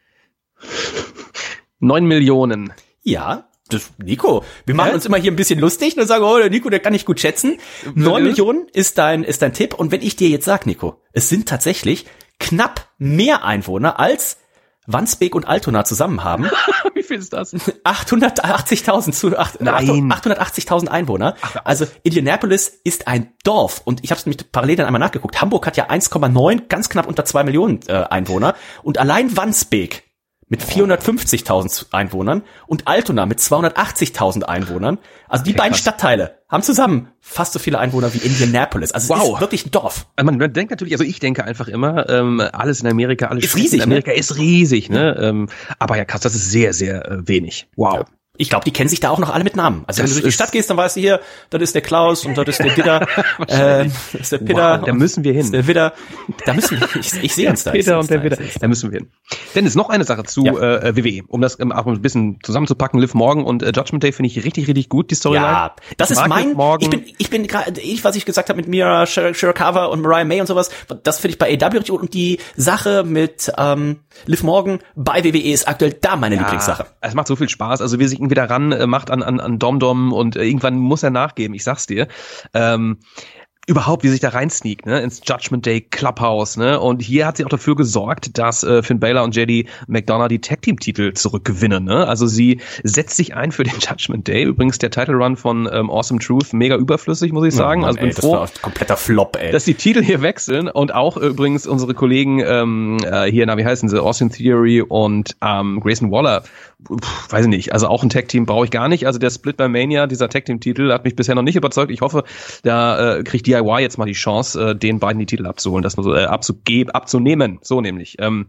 Neun Millionen. Ja, das, Nico, wir machen uns immer hier ein bisschen lustig und sagen, oh, der Nico, der kann nicht gut schätzen. Neun Millionen ist dein, ist dein Tipp. Und wenn ich dir jetzt sag, Nico, es sind tatsächlich knapp mehr Einwohner als Wandsbek und Altona zusammen haben. Wie viel ist das? achthundertachtzigtausend zu acht, Nein. achthundertachtzigtausend Einwohner. Also Indianapolis ist ein Dorf und ich habe es nämlich parallel dann einmal nachgeguckt. Hamburg hat ja eins Komma neun, ganz knapp unter zwei Millionen äh, Einwohner und allein Wandsbek mit vierhundertfünfzigtausend Einwohnern und Altona mit zweihundertachtzigtausend Einwohnern. Also die Okay, beiden krass. Stadtteile haben zusammen fast so viele Einwohner wie Indianapolis. Also es Wow. ist wirklich ein Dorf. Also man denkt natürlich, also ich denke einfach immer, ähm, alles in Amerika, alles Ist Städte riesig, in Amerika ist riesig, ne? Ähm, aber ja, krass, das ist sehr, sehr äh, wenig. Wow. Ich glaube, die kennen sich da auch noch alle mit Namen. Also Das wenn du durch die ist- Stadt gehst, dann weißt du hier, das ist der Klaus und das ist der Didder, äh, das ist der Peter. Wow, da und müssen wir hin. Das ist der Widder. Da müssen wir, ich, ich sehe uns da. ich seh Peter uns und der da, Widder. ich seh uns da. Da müssen wir hin. Dennis, noch eine Sache zu Ja. äh, W W E, um das ähm, auch ein bisschen zusammenzupacken. Liv Morgan und äh, Judgment Day finde ich richtig, richtig gut, die Storyline. Ja, das Ich ist mag mein, Liv Morgan. ich bin, ich bin gerade, ich, was ich gesagt habe mit Mira Shir- Shirakawa und Mariah May und sowas, das finde ich bei A E W richtig gut und die Sache mit ähm, Liv Morgan bei W W E ist aktuell da meine Lieblingssache. Es macht so viel Spaß. Also wie sich ihn wieder ran äh, macht an, an, an Dom Dom und äh, irgendwann muss er nachgeben, ich sag's dir. Ähm, überhaupt, wie sich da reinsneakt, ne, ins Judgment Day Clubhouse, ne, und hier hat sie auch dafür gesorgt, dass äh, Finn Balor und J D McDonough die Tag-Team-Titel zurückgewinnen, ne, also sie setzt sich ein für den Judgment Day, übrigens der Title Run von ähm, Awesome Truth, mega überflüssig, muss ich sagen, Mann, also bin ey, froh, das war kompletter Flop, ey. dass die Titel hier wechseln und auch übrigens unsere Kollegen ähm, äh, hier, na, wie heißen sie, Austin Theory und ähm, Grayson Waller, Puh, weiß ich nicht, also auch ein Tag-Team brauche ich gar nicht, also der Split bei Mania, dieser Tag-Team-Titel hat mich bisher noch nicht überzeugt, ich hoffe, da äh, kriegt D I Y jetzt mal die Chance, äh, den beiden die Titel abzuholen, das nur so, äh, abzugeben, abzunehmen, so nämlich. Ähm,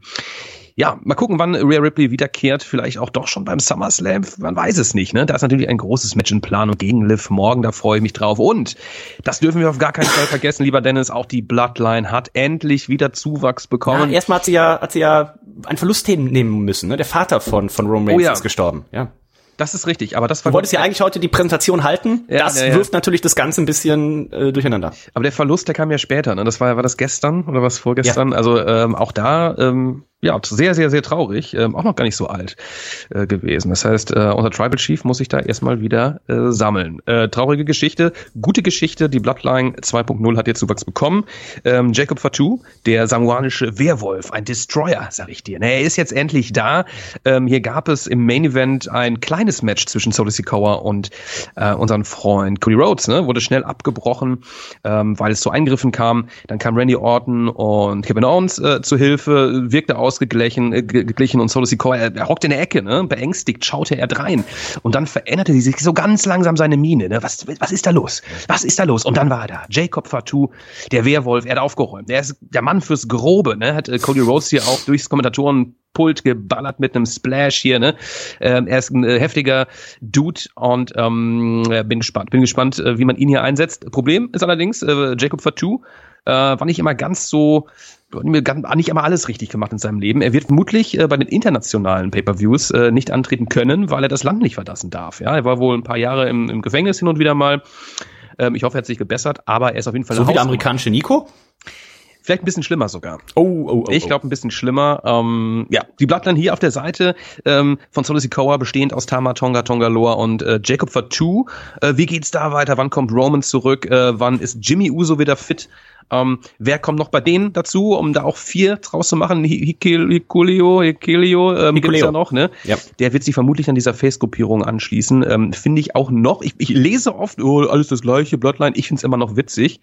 ja, mal gucken, wann Rhea Ripley wiederkehrt, vielleicht auch doch schon beim SummerSlam, man weiß es nicht, ne? Da ist natürlich ein großes Match in Planung gegen Liv Morgan, da freue ich mich drauf. Und, das dürfen wir auf gar keinen Fall vergessen, lieber Dennis, auch die Bloodline hat endlich wieder Zuwachs bekommen. Ja, erstmal hat sie ja, hat sie ja einen Verlust hinnehmen müssen, ne? Der Vater von, von Roman Reigns oh, ja. ist gestorben, ja. Das ist richtig, aber das war... Du wolltest ja eigentlich heute die Präsentation halten, ja, das ja, ja. wirft natürlich das Ganze ein bisschen äh, durcheinander. Aber der Verlust, der kam ja später, ne? Das war, war das gestern oder was vorgestern? Ja. Also ähm, auch da... Ähm, ja, sehr, sehr, sehr traurig, ähm, auch noch gar nicht so alt äh, gewesen. Das heißt, äh, unser Tribal Chief muss sich da erstmal wieder äh, sammeln. Äh, traurige Geschichte, gute Geschichte, die Bloodline zwei Punkt null hat jetzt Zuwachs bekommen. Ähm, Jacob Fatu, der samoanische Werwolf, ein Destroyer, sag ich dir. Ne, er ist jetzt endlich da. Ähm, hier gab es im Main Event ein kleines Match zwischen Solo Sikoa und äh, unseren Freund Cody Rhodes, ne, wurde schnell abgebrochen, ähm, weil es zu Eingriffen kam. Dann kam Randy Orton und Kevin Owens äh, zu Hilfe, wirkte aus ausgeglichen äh, geglichen und Solo Sikoa, er, er hockt in der Ecke, ne? Beängstigt schaute er drein und dann veränderte sie sich so ganz langsam seine Miene, ne? Was, was ist da los? Was ist da los? Und dann war er da, Jacob Fatu, der Werwolf, er hat aufgeräumt, er ist der Mann fürs Grobe, ne? Hat äh, Cody Rhodes hier auch durchs Kommentatorenpult geballert mit einem Splash hier, ne? Ähm, er ist ein äh, heftiger Dude und ähm, bin gespannt, bin gespannt, äh, wie man ihn hier einsetzt. Problem ist allerdings, äh, Jacob Fatu äh, war nicht immer ganz so hat nicht immer alles richtig gemacht in seinem Leben. Er wird vermutlich äh, bei den internationalen Pay-Per-Views äh, nicht antreten können, weil er das Land nicht verlassen darf. Ja, er war wohl ein paar Jahre im, im Gefängnis hin und wieder mal. Ähm, ich hoffe, er hat sich gebessert, aber er ist auf jeden Fall so wie der amerikanische Nico? Vielleicht ein bisschen schlimmer sogar. Oh, oh, oh. Ich glaube ein bisschen schlimmer. Ähm, ja, die Bloodline hier auf der Seite ähm, von Solo Sikoa, bestehend aus Tama Tonga, Tonga Loa und äh, Jacob Fatu. Äh, wie geht's da weiter? Wann kommt Roman zurück? Äh, wann ist Jimmy Uso wieder fit? Ähm, wer kommt noch bei denen dazu, um da auch vier draus zu machen? Hikuleo, Hikuleo, ähm, gibt's ja noch, ne? Ja. Der wird sich vermutlich an dieser Face-Gruppierung anschließen. Ähm, finde ich auch noch. Ich, ich lese oft, oh, alles das gleiche, Bloodline. Ich find's immer noch witzig.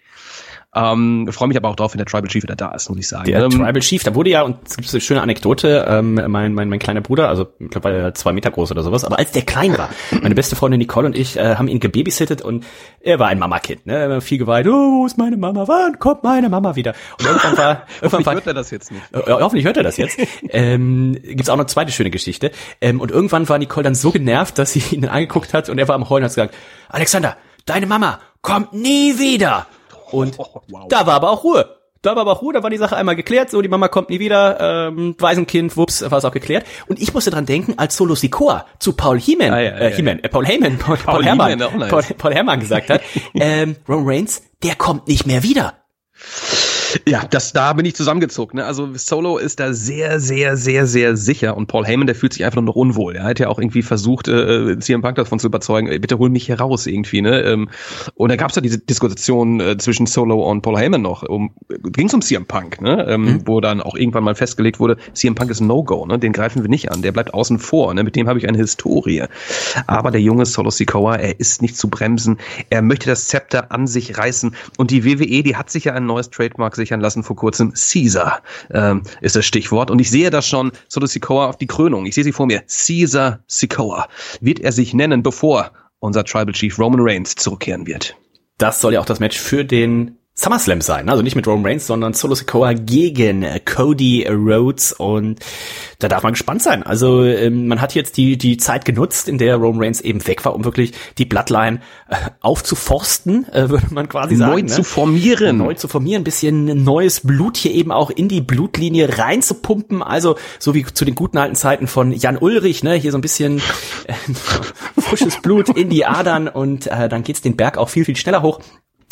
Ähm, freue mich aber auch drauf, wenn der Tribal Chief wieder da ist, muss ich sagen. Der ähm, Tribal Chief, da wurde ja, und es gibt so eine schöne Anekdote, ähm, mein, mein, mein kleiner Bruder, also mittlerweile zwei Meter groß oder sowas, aber als der klein war, meine beste Freundin Nicole und ich äh, haben ihn gebabysittet und er war ein Mama-Kind, ne, er war viel geweint, oh, wo ist meine Mama, wann kommt meine Mama wieder? Und irgendwann war, irgendwann war, hört er das jetzt nicht. Äh, hoffentlich hört er das jetzt. ähm, gibt's auch noch eine zweite schöne Geschichte. Ähm, und irgendwann war Nicole dann so genervt, dass sie ihn dann angeguckt hat und er war am Heulen und hat gesagt, Alexander, deine Mama kommt nie wieder. Und oh, wow. Da war aber auch Ruhe. Da war aber auch Ruhe, da war die Sache einmal geklärt, so, die Mama kommt nie wieder, ähm, Waisenkind, wups, war es auch geklärt. Und ich musste dran denken, als Solo Sikoa zu Paul Heyman, ah, ja, äh, Heyman, äh, Paul Heyman, Paul, Paul, Paul Herrmann, nice. Paul, Paul Herrmann gesagt hat, ähm, Roman Reigns, der kommt nicht mehr wieder. Ja, das, da bin ich zusammengezuckt, ne? Also Solo ist da sehr, sehr, sehr, sehr sicher und Paul Heyman, der fühlt sich einfach nur noch unwohl. Er hat ja auch irgendwie versucht, äh, C M Punk davon zu überzeugen, ey, bitte hol mich hier raus irgendwie, ne? Ähm, und da gab's ja diese Diskussion äh, zwischen Solo und Paul Heyman noch. Um, ging's um C M Punk, ne? Ähm, mhm. Wo dann auch irgendwann mal festgelegt wurde, C M Punk ist ein No-Go, ne? Den greifen wir nicht an, der bleibt außen vor, ne? Mit dem habe ich eine Historie. Aber der junge Solo Sikoa, er ist nicht zu bremsen. Er möchte das Zepter an sich reißen und die W W E, die hat sich ja ein neues Trademark sichern lassen vor kurzem. Caesar ähm, ist das Stichwort. Und ich sehe das schon, Solo Sikoa auf die Krönung. Ich sehe sie vor mir. Caesar Sikoa wird er sich nennen, bevor unser Tribal Chief Roman Reigns zurückkehren wird. Das soll ja auch das Match für den SummerSlam sein, also nicht mit Roman Reigns, sondern Solo Sikoa gegen Cody Rhodes und da darf man gespannt sein. Also ähm, man hat jetzt die die Zeit genutzt, in der Roman Reigns eben weg war, um wirklich die Bloodline äh, aufzuforsten, äh, würde man quasi sagen. Neu ne? zu formieren. Neu zu formieren, ein bisschen neues Blut hier eben auch in die Blutlinie reinzupumpen, also so wie zu den guten alten Zeiten von Jan Ulrich, ne, hier so ein bisschen äh, frisches Blut in die Adern und äh, dann geht's den Berg auch viel, viel schneller hoch.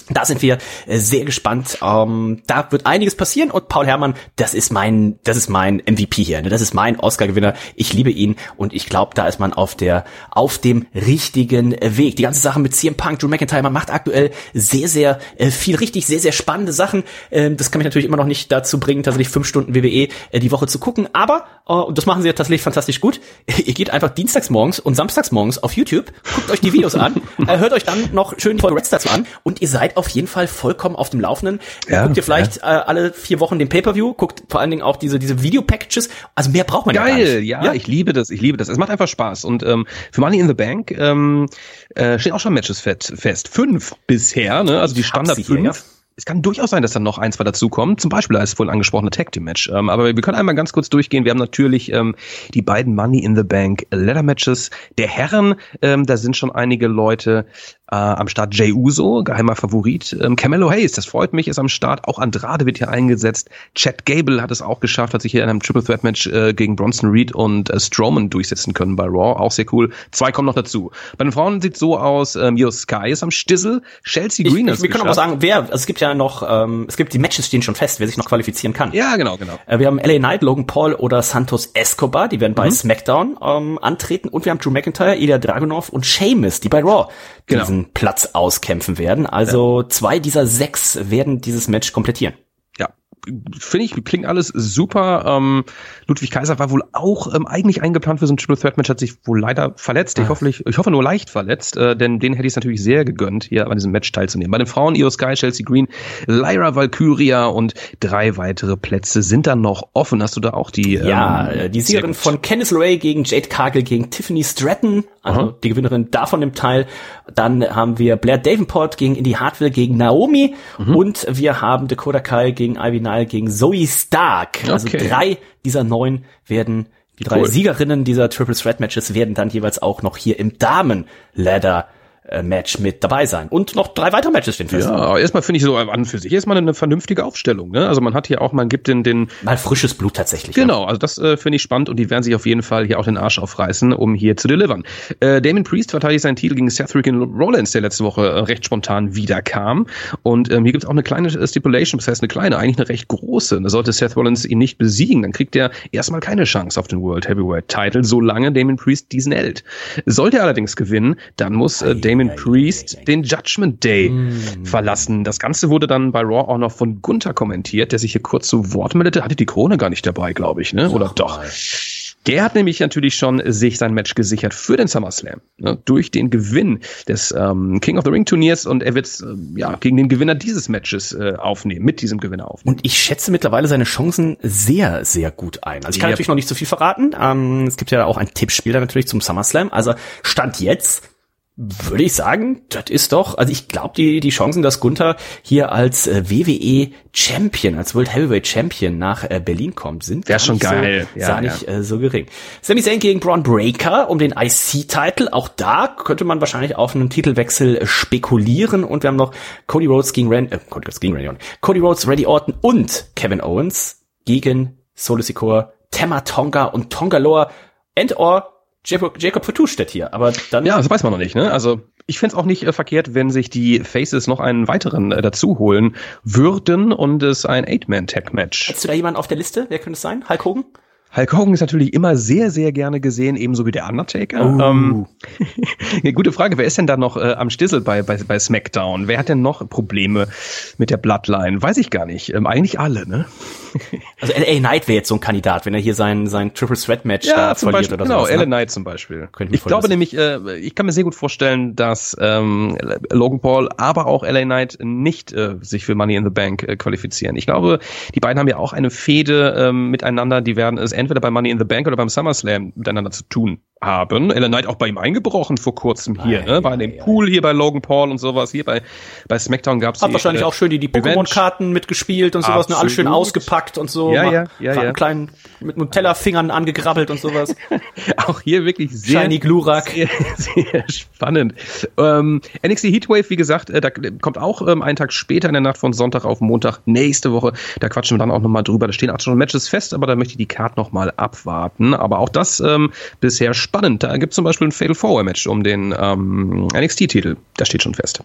Da sind wir äh, sehr gespannt. Ähm, da wird einiges passieren und Paul Herrmann, das ist mein, das ist mein M V P hier. Ne? Das ist mein Oscar-Gewinner. Ich liebe ihn und ich glaube, da ist man auf der, auf dem richtigen Weg. Die ganze Sache mit C M Punk, Drew McIntyre, man macht aktuell sehr, sehr äh, viel richtig, sehr, sehr spannende Sachen. Ähm, das kann mich natürlich immer noch nicht dazu bringen, tatsächlich fünf Stunden W W E äh, die Woche zu gucken. Aber äh, und das machen sie ja tatsächlich fantastisch gut. Ihr geht einfach dienstags morgens und samstags morgens auf YouTube, guckt euch die Videos an, äh, hört euch dann noch schön die Folge Reds dazu an und ihr seid auf jeden Fall vollkommen auf dem Laufenden. Ja, guckt ihr vielleicht ja. äh, alle vier Wochen den Pay-Per-View, guckt vor allen Dingen auch diese diese Video-Packages. Also mehr braucht man Geil, ja gar nicht. Geil, ja, ja, ich liebe das, ich liebe das. Es macht einfach Spaß. Und ähm, für Money in the Bank ähm, äh, stehen auch schon Matches fest. Fünf bisher, ne? Also die Standard fünf. Ja. Es kann durchaus sein, dass dann noch ein, zwei dazukommen, zum Beispiel als vorhin angesprochene Tag-Team-Match. Ähm, aber wir können einmal ganz kurz durchgehen. Wir haben natürlich ähm, die beiden Money in the Bank Ladder-Matches der Herren. Ähm, da sind schon einige Leute äh, am Start. Jey Uso, geheimer Favorit. Ähm, Carmelo Hayes, das freut mich, ist am Start. Auch Andrade wird hier eingesetzt. Chad Gable hat es auch geschafft, hat sich hier in einem Triple-Threat-Match äh, gegen Bronson Reed und äh, Strowman durchsetzen können bei Raw. Auch sehr cool. Zwei kommen noch dazu. Bei den Frauen sieht es so aus, ähm, Io Sky ist am Stissel. Chelsea Green ist Wir können auch sagen, wer, also es gibt ja noch, ähm, es gibt die Matches stehen schon fest, wer sich noch qualifizieren kann. Ja, genau, genau. Äh, wir haben L A Knight, Logan Paul oder Santos Escobar, die werden mhm. bei SmackDown ähm, antreten und wir haben Drew McIntyre, Ilya Dragunov und Sheamus, die bei Raw genau. diesen Platz auskämpfen werden. Also ja. zwei dieser sechs werden dieses Match komplettieren. Ja. Finde ich, klingt alles super. Ähm, Ludwig Kaiser war wohl auch ähm, eigentlich eingeplant für so ein Triple Threat Match, hat sich wohl leider verletzt. Ich, ah. hoffe, ich, ich hoffe nur leicht verletzt, äh, denn den hätte ich es natürlich sehr gegönnt, hier an diesem Match teilzunehmen. Bei den Frauen Io Sky, Chelsea Green, Lyra Valkyria und drei weitere Plätze sind dann noch offen. Hast du da auch die? Ja, ähm, die Siegerin von Candice LeRae gegen Jade Cargill gegen Tiffany Stratton, also Aha. die Gewinnerin davon im Teil. Dann haben wir Blair Davenport gegen Indy Hartwell gegen Naomi mhm. und wir haben Dakota Kai gegen Ivy Nile gegen Zoe Stark. Also okay. drei dieser neun werden, die drei cool. Siegerinnen dieser Triple Threat Matches werden dann jeweils auch noch hier im Damen-Ladder Match mit dabei sein. Und noch drei weitere Matches stehen fest. Ja, erstmal finde ich so an für sich erstmal eine vernünftige Aufstellung. Ne? Also man hat hier auch, man gibt den, den mal frisches Blut tatsächlich. Genau, ja. Also das äh, finde ich spannend und die werden sich auf jeden Fall hier auch den Arsch aufreißen, um hier zu delivern. Äh, Damon Priest verteidigt seinen Titel gegen Seth Freaking Rollins, der letzte Woche äh, recht spontan wiederkam. Und ähm, hier gibt es auch eine kleine Stipulation, das heißt eine kleine, eigentlich eine recht große. Da sollte Seth Rollins ihn nicht besiegen, dann kriegt er erstmal keine Chance auf den World Heavyweight Title, solange Damon Priest diesen hält. Sollte er allerdings gewinnen, dann muss äh, Damon Priest den Judgment Day mm. verlassen. Das Ganze wurde dann bei Raw auch noch von Gunther kommentiert, der sich hier kurz zu Wort meldete. Hatte die Krone gar nicht dabei, glaube ich, ne? Oder doch? Mal. Der hat nämlich natürlich schon sich sein Match gesichert für den SummerSlam, ne? Durch den Gewinn des ähm, King of the Ring Turniers und er wird äh, ja gegen den Gewinner dieses Matches äh, aufnehmen, mit diesem Gewinner aufnehmen. Und ich schätze mittlerweile seine Chancen sehr, sehr gut ein. Also ich kann ja. natürlich noch nicht so viel verraten. Ähm, es gibt ja auch ein Tippspiel da natürlich zum SummerSlam. Also Stand jetzt würde ich sagen, das ist doch, also ich glaube, die die Chancen, dass Gunther hier als äh, W W E Champion, als World Heavyweight Champion nach äh, Berlin kommt, sind ja schon geil, so, ja, nicht ja. Äh, so gering. Sami Zayn gegen Braun Breaker um den I C-Titel, auch da könnte man wahrscheinlich auf einen Titelwechsel äh, spekulieren und wir haben noch Cody Rhodes gegen Randy, äh, Cody Rhodes gegen Randy Orton, Cody Rhodes, Randy Orton und Kevin Owens gegen Solo Sikoa, Tama Tonga und Tonga Loa and or Jacob, Jacob Fatu steht hier, aber dann... Ja, das weiß man noch nicht, ne? Also ich find's auch nicht äh, verkehrt, wenn sich die Faces noch einen weiteren äh, dazu holen würden und es ein Eight-Man-Tag-Match. Hättest du da jemanden auf der Liste? Wer könnte es sein? Hulk Hogan? Hulk Hogan ist natürlich immer sehr, sehr gerne gesehen, ebenso wie der Undertaker. Oh. Ähm, gute Frage, wer ist denn da noch äh, am Stissel bei, bei, bei SmackDown? Wer hat denn noch Probleme mit der Bloodline? Weiß ich gar nicht. Ähm, eigentlich alle, ne? Also L A Knight wäre jetzt so ein Kandidat, wenn er hier sein, sein Triple Threat Match ja, da verliert Beispiel, oder genau, sowas. Genau, ne? L A Knight zum Beispiel. Ich, ich glaube nämlich, äh, ich kann mir sehr gut vorstellen, dass ähm, Logan Paul, aber auch L A Knight nicht äh, sich für Money in the Bank äh, qualifizieren. Ich glaube, die beiden haben ja auch eine Fehde ähm, miteinander, die werden es entweder bei Money in the Bank oder beim SummerSlam miteinander zu tun haben. L A Knight auch bei ihm eingebrochen vor kurzem hier, ei, ne? War in dem Pool hier bei Logan Paul und sowas. Hier bei, bei SmackDown gab's Hat die, wahrscheinlich äh, auch schön die, die Pokémon-Karten mitgespielt und sowas, ne? Alles schön ausgepackt und so. Ja, ja, ja, ja. Einen kleinen, mit Nutella-Fingern angegrabbelt und sowas. Auch hier wirklich sehr, Shiny Glurak. Sehr, sehr spannend. Ähm, N X T Heatwave, wie gesagt, äh, da kommt auch ähm, einen Tag später in der Nacht von Sonntag auf Montag nächste Woche. Da quatschen wir dann auch nochmal drüber. Da stehen auch schon Matches fest, aber da möchte ich die Card nochmal abwarten. Aber auch das ähm, bisher spannend. Da gibt es zum Beispiel ein Fatal Four-Way-Match um den ähm, N X T-Titel. Das steht schon fest.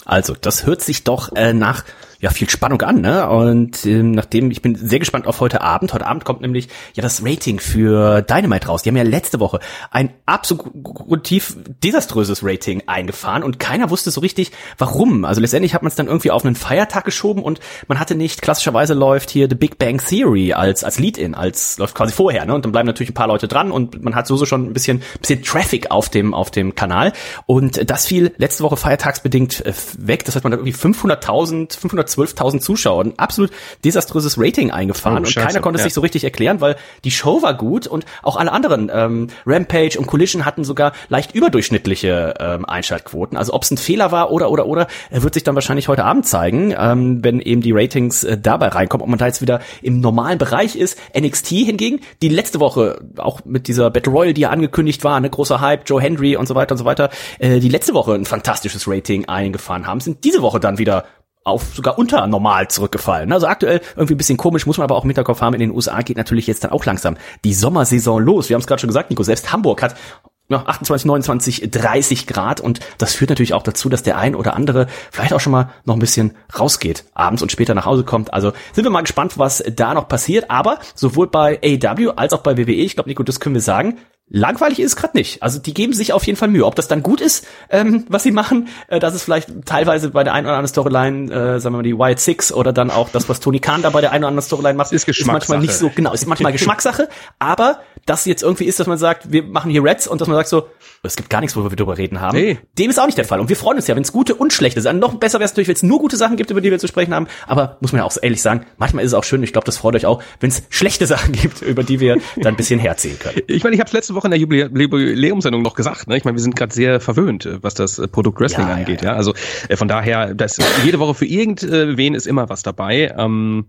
Also, das hört sich doch äh, nach ja viel Spannung an, ne? Und ähm, nachdem ich bin sehr gespannt auf heute Abend. Heute Abend kommt nämlich ja das Rating für Dynamite raus. Die haben ja letzte Woche ein absolut tief desaströses Rating eingefahren und keiner wusste so richtig, warum. Also letztendlich hat man es dann irgendwie auf einen Feiertag geschoben und man hatte nicht, klassischerweise läuft hier The Big Bang Theory als als Lead-In, als läuft quasi vorher, ne? Und dann bleiben natürlich ein paar Leute dran und man hat so so schon ein bisschen bisschen Traffic auf dem auf dem Kanal und das fiel letzte Woche feiertagsbedingt äh, weg. Das heißt, man hat irgendwie fünfhunderttausend, fünfhundertzwölftausend Zuschauer, ein absolut desaströses Rating eingefahren oh, und keiner konnte es ja. sich so richtig erklären, weil die Show war gut und auch alle anderen, ähm, Rampage und Collision hatten sogar leicht überdurchschnittliche ähm, Einschaltquoten. Also ob es ein Fehler war oder, oder, oder, er wird sich dann wahrscheinlich heute Abend zeigen, ähm, wenn eben die Ratings äh, dabei reinkommen, ob man da jetzt wieder im normalen Bereich ist. N X T hingegen, die letzte Woche auch mit dieser Battle Royale, die ja angekündigt war, ne, großer Hype, Joe Hendry und so weiter und so weiter, äh, die letzte Woche ein fantastisches Rating eingefahren haben, sind diese Woche dann wieder auf sogar unter normal zurückgefallen. Also aktuell irgendwie ein bisschen komisch, muss man aber auch im Hinterkopf haben. In den U S A geht natürlich jetzt dann auch langsam die Sommersaison los. Wir haben es gerade schon gesagt, Nico, selbst Hamburg hat noch achtundzwanzig, neunundzwanzig, dreißig Grad und das führt natürlich auch dazu, dass der ein oder andere vielleicht auch schon mal noch ein bisschen rausgeht abends und später nach Hause kommt. Also sind wir mal gespannt, was da noch passiert. Aber sowohl bei A E W als auch bei W W E, ich glaube, Nico, das können wir sagen, langweilig ist es gerade nicht. Also die geben sich auf jeden Fall Mühe. Ob das dann gut ist, ähm, was sie machen, äh, das ist vielleicht teilweise bei der einen oder anderen Storyline, äh, sagen wir mal die Wyatt Six oder dann auch das, was Tony Khan da bei der einen oder anderen Storyline macht, ist, ist manchmal nicht so, genau, ist manchmal Geschmackssache. Aber dass jetzt irgendwie ist, dass man sagt, wir machen hier Reds und dass man sagt so, es gibt gar nichts, worüber wir drüber reden haben. Nee. Dem ist auch nicht der Fall. Und wir freuen uns ja, wenn es gute und schlechte sind. Noch besser wäre es natürlich, wenn es nur gute Sachen gibt, über die wir zu sprechen haben. Aber muss man ja auch ehrlich sagen, manchmal ist es auch schön, ich glaube, das freut euch auch, wenn es schlechte Sachen gibt, über die wir dann ein bisschen herziehen können. Ich meine, ich habe es letzte Woche in der Jubiläumssendung noch gesagt. Ne? Ich meine, wir sind gerade sehr verwöhnt, was das Produkt Wrestling ja, angeht. Ja, ja. ja, also äh, von daher, das, jede Woche für irgendwen ist immer was dabei. Ähm,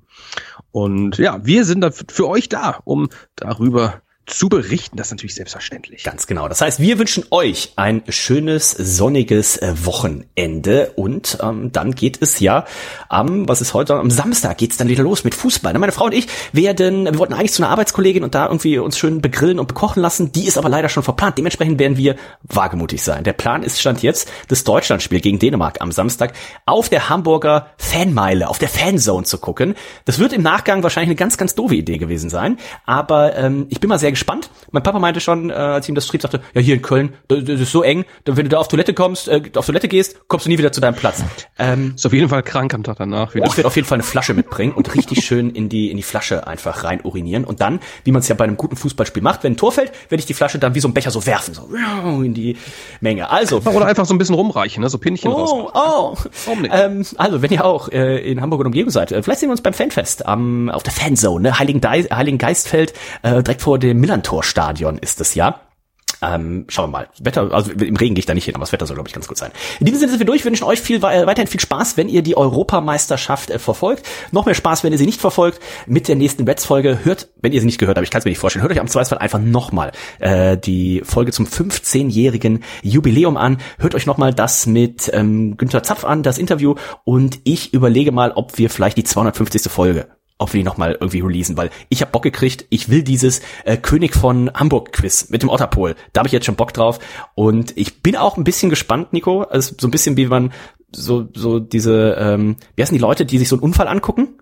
und ja, wir sind da für euch da, um darüber zu berichten, das ist natürlich selbstverständlich. Ganz genau. Das heißt, wir wünschen euch ein schönes, sonniges äh, Wochenende und ähm, dann geht es ja am, was ist heute, am Samstag geht's dann wieder los mit Fußball. Meine Frau und ich werden, wir wollten eigentlich zu einer Arbeitskollegin und da irgendwie uns schön begrillen und bekochen lassen. Die ist aber leider schon verplant. Dementsprechend werden wir wagemutig sein. Der Plan ist, stand jetzt, das Deutschlandspiel gegen Dänemark am Samstag auf der Hamburger Fanmeile, auf der Fanzone zu gucken. Das wird im Nachgang wahrscheinlich eine ganz, ganz doofe Idee gewesen sein, aber ähm, ich bin mal sehr gespannt. Mein Papa meinte schon, äh, als ich ihm das schrieb, sagte, ja, hier in Köln, das, das ist so eng, wenn du da auf Toilette kommst, äh, auf Toilette gehst, kommst du nie wieder zu deinem Platz. Ähm, ist auf jeden Fall krank am Tag danach wieder. Ich werde auf jeden Fall eine Flasche mitbringen und richtig schön in die in die Flasche einfach rein urinieren und dann, wie man es ja bei einem guten Fußballspiel macht, wenn ein Tor fällt, werde ich die Flasche dann wie so ein Becher so werfen, so in die Menge. Also oder einfach so ein bisschen rumreichen, ne, so Pinchen oh, raus. Oh, ähm, also wenn ihr auch äh, in Hamburg und Umgebung seid, äh, vielleicht sehen wir uns beim Fanfest am auf der Fanzone, ne, Heiligen, Dei- Heiligen Geistfeld, äh, direkt vor dem Millantor-Stadion ist es ja. Ähm, schauen wir mal. Wetter, also im Regen gehe ich da nicht hin, aber das Wetter soll, glaube ich, ganz gut sein. In diesem Sinne sind wir durch. Wir wünschen euch viel, weiterhin viel Spaß, wenn ihr die Europameisterschaft äh, verfolgt. Noch mehr Spaß, wenn ihr sie nicht verfolgt. Mit der nächsten Reds-Folge hört, wenn ihr sie nicht gehört habt, ich kann es mir nicht vorstellen, hört euch am Zweifelsfall einfach nochmal äh, die Folge zum fünfzehnjährigen Jubiläum an. Hört euch nochmal das mit ähm, Günther Zapf an, das Interview. Und ich überlege mal, ob wir vielleicht die zweihundertfünfzigste Folge ob wir die nochmal irgendwie releasen, weil ich habe Bock gekriegt, ich will dieses äh, König von Hamburg-Quiz mit dem Otterpol, da habe ich jetzt schon Bock drauf und ich bin auch ein bisschen gespannt, Nico, also so ein bisschen wie man so so diese, ähm, wie heißen die Leute, die sich so einen Unfall angucken?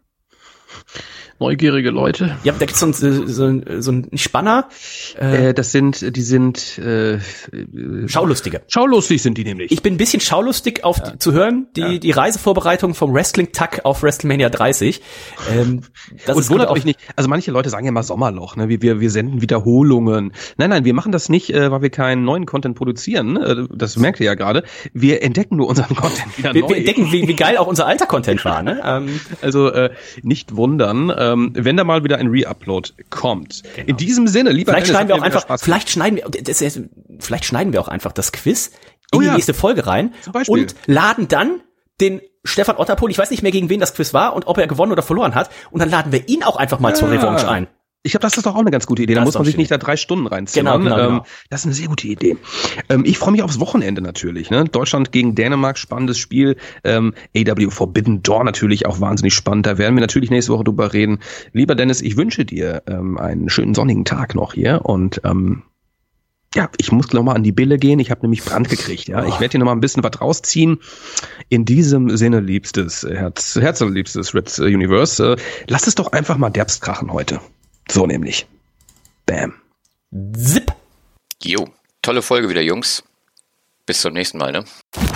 Neugierige Leute. Ja, da gibt's so ein, so, so ein Spanner. Äh, äh, das sind, die sind äh, Schaulustige. Schaulustig sind die nämlich. Ich bin ein bisschen schaulustig auf ja. zu hören, die ja. die Reisevorbereitung vom Wrestling-Tag auf WrestleMania dreißig. Ähm, das Und wundert euch nicht, also manche Leute sagen ja mal Sommerloch, ne? Wir, wir, wir senden Wiederholungen. Nein, nein, wir machen das nicht, äh, weil wir keinen neuen Content produzieren. Ne? Das merkt ihr ja gerade. Wir entdecken nur unseren Content wieder wir, neu. Wir entdecken, wie, wie geil auch unser alter Content war. Ne? Ähm, also äh, nicht wundern, äh, wenn da mal wieder ein Re-Upload kommt. Genau. In diesem Sinne, lieber vielleicht Dennis, schneiden wir auch einfach, vielleicht schneiden wir, das ist, vielleicht schneiden wir auch einfach das Quiz in oh ja. die nächste Folge rein und laden dann den Stefan Otterpohl, ich weiß nicht mehr, gegen wen das Quiz war und ob er gewonnen oder verloren hat, und dann laden wir ihn auch einfach mal ja. zur Revanche ein. Ich glaube, das ist doch auch eine ganz gute Idee. Da muss man sich nicht da drei Stunden reinziehen. Genau, genau, genau. Ähm, das ist eine sehr gute Idee. Ähm, ich freue mich aufs Wochenende natürlich. Ne? Deutschland gegen Dänemark, spannendes Spiel. Ähm, A E W Forbidden Door natürlich auch wahnsinnig spannend. Da werden wir natürlich nächste Woche drüber reden. Lieber Dennis, ich wünsche dir ähm, einen schönen sonnigen Tag noch hier und ähm, Ja, ich muss noch mal an die Bille gehen. Ich habe nämlich Brand gekriegt. Ja, ich werde hier noch mal ein bisschen was rausziehen. In diesem Sinne, liebstes Herz, herzliebstes Reds Universe, äh, lass es doch einfach mal derbst krachen heute. So nämlich. Bam. Zip. Jo, tolle Folge wieder, Jungs. Bis zum nächsten Mal, ne?